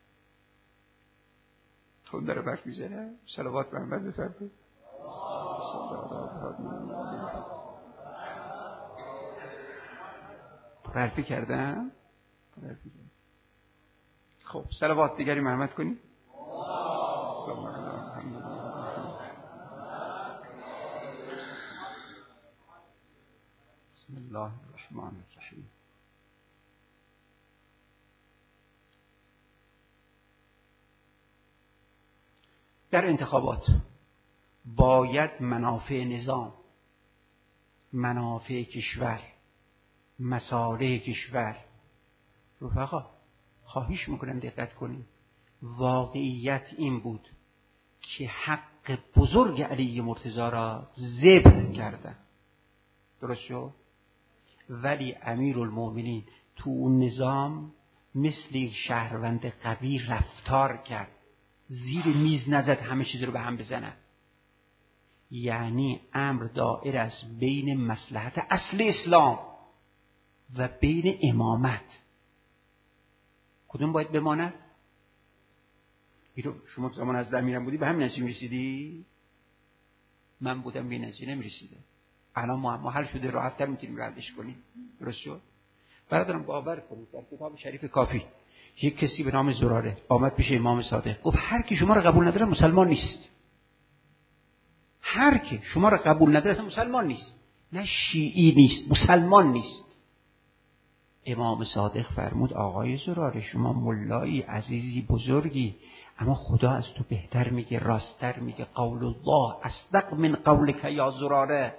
تو داره برف میزنه. صلوات محمد بفرمایید. برفی کردم. خب صلوات دیگری محمد کنی. بسم الله الرحمن الرحیم. در انتخابات باید منافع نظام، منافع کشور، مصالح کشور، رفقا خواهش میکنم دقت کنیم. واقعیت این بود که حق بزرگ علی مرتضی را ذبح کردن. درست شد؟ ولی امیرالمومنین تو اون نظام مثل یک شهروند قوی رفتار کرد، زیر میز نزد همه چیز رو به هم بزنن. یعنی امر دائر است بین مصلحت اصل اسلام و بین امامت. کدوم باید بماند؟ شما زمان از امیرم بودی به همین نتیجه میرسیدی؟ من بودم به نتیجه نمیرسیده. الان ما حل شده، راحت‌تر میتونیم ردش کنیم. درست شد؟ برادرم باور کنید در کتاب شریف کافی یک کسی به نام زراره آمد پیش امام صادق، گفت هر کی شما رو قبول نداره مسلمان نیست. هر کی شما رو قبول نداره اصلا مسلمان نیست، نه شیعی نیست، مسلمان نیست. امام صادق فرمود آقای زراره شما ملایی عزیزی بزرگی، اما خدا از تو بهتر میگه، راستتر میگه. قول الله اصدق من قولک یا زراره.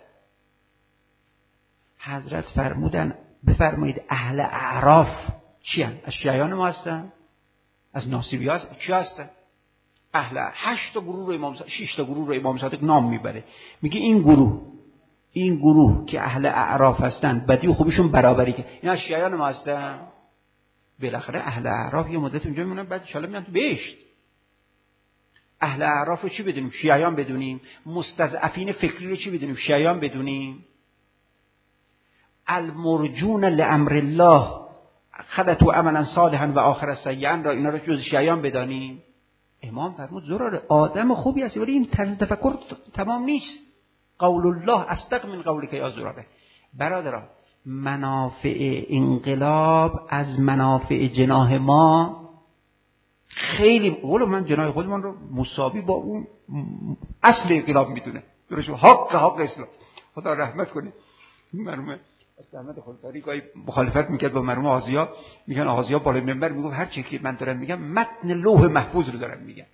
حضرت فرمودن بفرمایید اهل اعراف چی هستن؟ از شیعیان ما هستن؟ از ناصبی ها هستن؟ چی هستن؟ اهل 8 تا گروه رو امام صادق 6 تا گروه رو امام صادق نام میبره، میگه این گروه که اهل اعراف هستن بدی و خوبیشون برابری که اینا از شیعیان ما هستن. بالاخره اهل اعراف یه مدت اونجا میمونن، بعد ان شاء الله میان تو بهشت. اهل اعراف رو چی بدونیم؟ شیعیان بدونیم. مستضعفین فکری رو چی بدونیم؟ شیعیان بدونیم. المرجون لامر الله خلطوا عملا صالحا و آخر سیئا را اینا رو جز شیعیان بدانیم. امام فرمود زراره آدم خوبی هستی ولی این طرز تفکر تمام نیست. قول الله اصدق من قولک یا زراره. برادران منافع انقلاب از منافع جناح ما خیلی قول من جناح خودمان رو مساوی با اون اصل انقلاب میدونه. درست حق اسلام. خدا رحمت کنه. مرحوم احمد خلصاری گاهی مخالفت میکرد با مرحوم آزیا، میگن آزیا بالای منبر میگفت هر چی که من دارم میگم متن لوح محفوظ رو دارم میگم.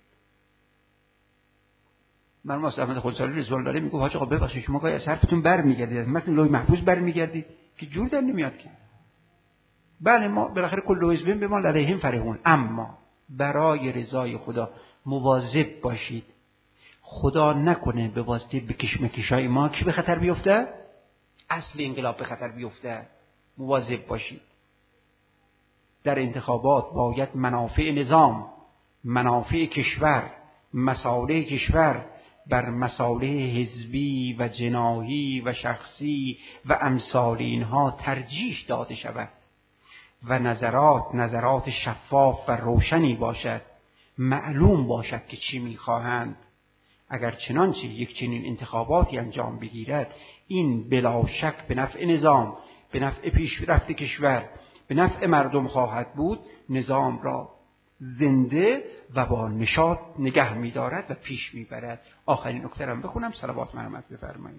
مرحوم احمد خلصاری رضوان الله میگفت حاج آقا ببخشید شما گاهی از حرفتون برمیگردید، از متن لوح محفوظ برمیگردید که جور در نمیاد که. بله ما بالاخره کل حزب به ما لدیهم فرحون، اما برای رضای خدا مواظب باشید. خدا نکنه به واسطه بکشمکشای ما کی به خطر بیفته؟ اصل انقلاب به خطر بیفته. مواظب باشید. در انتخابات باید منافع نظام، منافع کشور، مصالح کشور بر مصالح حزبی و جناحی و شخصی و امثال اینها ترجیح داده شود و نظرات شفاف و روشنی باشد، معلوم باشد که چی میخواهند. اگر چنانچه یک چنین انتخاباتی انجام بگیرد، این بلا شک به نفع نظام، به نفع پیشرفت کشور، به نفع مردم خواهد بود. نظام را زنده و با نشاط نگه می‌دارد و پیش می‌برد. آخرین نکته را بخونم، صلوات مرحمت بفرمایید.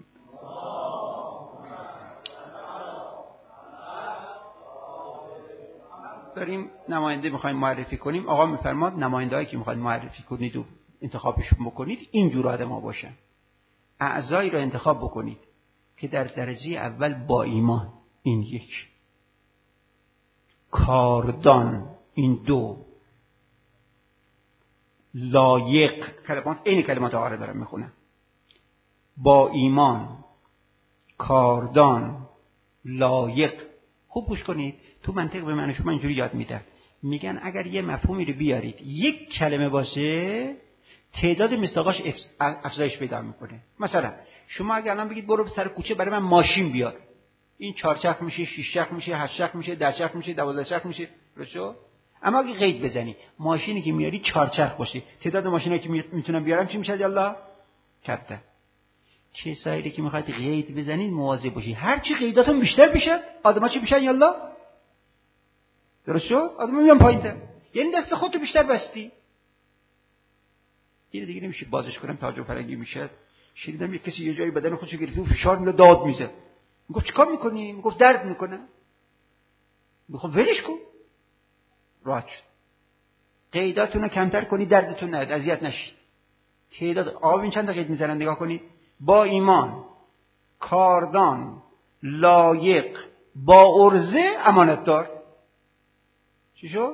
داریم نماینده می‌خوایم معرفی کنیم. آقا می‌فرماد نماینده‌ای که می‌خواید معرفی کنید و انتخابشون بکنید اینجور آدم‌ها باشن. اعضایی را انتخاب بکنید که در درجه اول با ایمان، این یک. کاردان، این دو. لایق، این کلمات آقا را دارم میخونم. با ایمان، کاردان، لایق. خوب گوش کنید، تو منطق به من شما اینجوری یاد میدن، میگن اگر یه مفهومی رو بیارید یک کلمه باشه تعداد مصداقاش افزایش پیدا میکنه. مثلا شما اگر الان بگید برو سر کوچه برای من ماشین بیار، این 4 چرخ میشه، 6 چرخ میشه، 8 چرخ میشه، 10 چرخ میشه، 12 چرخ میشه، درسته؟ اما اگه قید بزنی ماشینی که میاری 4 چرخ باشه، تعداد ماشینایی که میتونم بیارم چی میشه یالا؟ کته. کسایی که میخواید قید بزنید مواظب باشید، هر چی قیداتون بیشتر بشه آدما چی میشن یالا؟ درست شد؟ آدما میان پایین‌تر، یعنی دست خودتو بیشتر بستی. این دیگه نمیشه بازش کنم، تاج و فرنگی میشه. شنیدم یک کسی یه جایی بدن خودشو گرفته و فشار میده، داد میزه. میگفت چیکار میکنی؟ میگفت درد میکنه. میگفت ولش کن. راحت شد. قیداتون رو کمتر کنی، دردتون نیاد، اذیت نشید. تعداد آب این چند تا قید میزنن نگاه کنید. با ایمان، کاردان، لایق، با عرضه، امانتدار. چی شد؟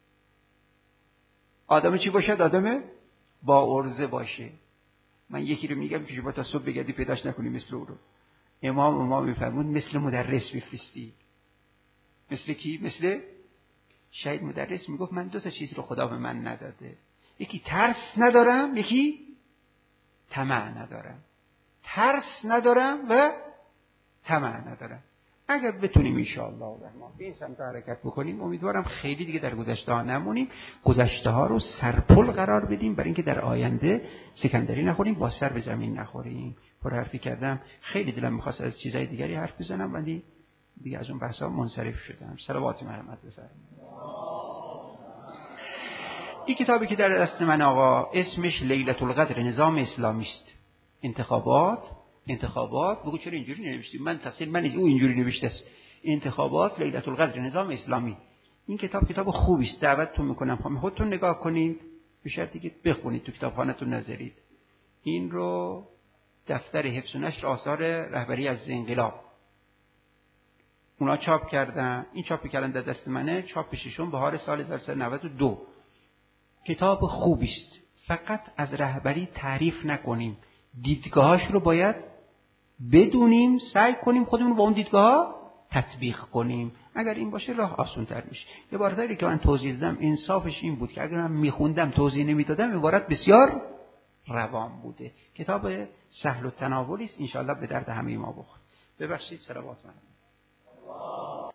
آدم چی باشد؟ آدم با عرضه باشه. من یکی رو میگم که شما تا صبح بگردی پیداش نکنی مثل او رو. امام میفرمود مثل مدرس بفرستی. مثل کی؟ مثل شاید مدرس میگفت من 2 تا چیز رو خدا به من نداده، یکی ترس ندارم، یکی طمع ندارم. ترس ندارم و طمع ندارم. اگر بتونیم ان شاء الله الرحمن به این سمت حرکت بکنیم، امیدوارم خیلی دیگه در گذشته ها نمونیم، گذشته ها رو سرپل قرار بدیم برای اینکه در آینده سکندری نخوریم، با سر به زمین نخوریم. پر حرفی کردم، خیلی دلم می‌خواست از چیزای دیگری حرف بزنم ولی دیگه از اون بحثا منصرف شدم. صلوات مرحمت بفرمایید. این کتابی که در دست من آقا اسمش لیلة القدر نظام اسلامی است. انتخابات بگو چرا اینجوری نوشتی؟ من تفسیر من او اینجوری نوشته است. انتخابات لیلة القدر نظام اسلامی. این کتاب خوبی است، دعوتتون میکنم خودتون نگاه کنید، به شرطی که بخونید، تو کتابخانه‌تون نذارید. این رو دفتر حفظ و نشر آثار رهبری از انقلاب اونا چاپ کردن. این چاپ کردن در دست منه، چاپ ششم بهار سال 1392. کتاب خوبی است، فقط از رهبری تعریف نکنیم، دیدگاهاش رو باید بدونیم، سعی کنیم خودمون رو با اون دیدگاه تطبیق کنیم. اگر این باشه راه آسان‌تر میشه. عبارتی که من توضیح دادم انصافش این بود که اگر من میخوندم توضیح نمیدادم عبارت بسیار روان بوده. کتاب سهل التناول است، ان شاء الله به درد همه ما بخوره. ببخشید، صلوات من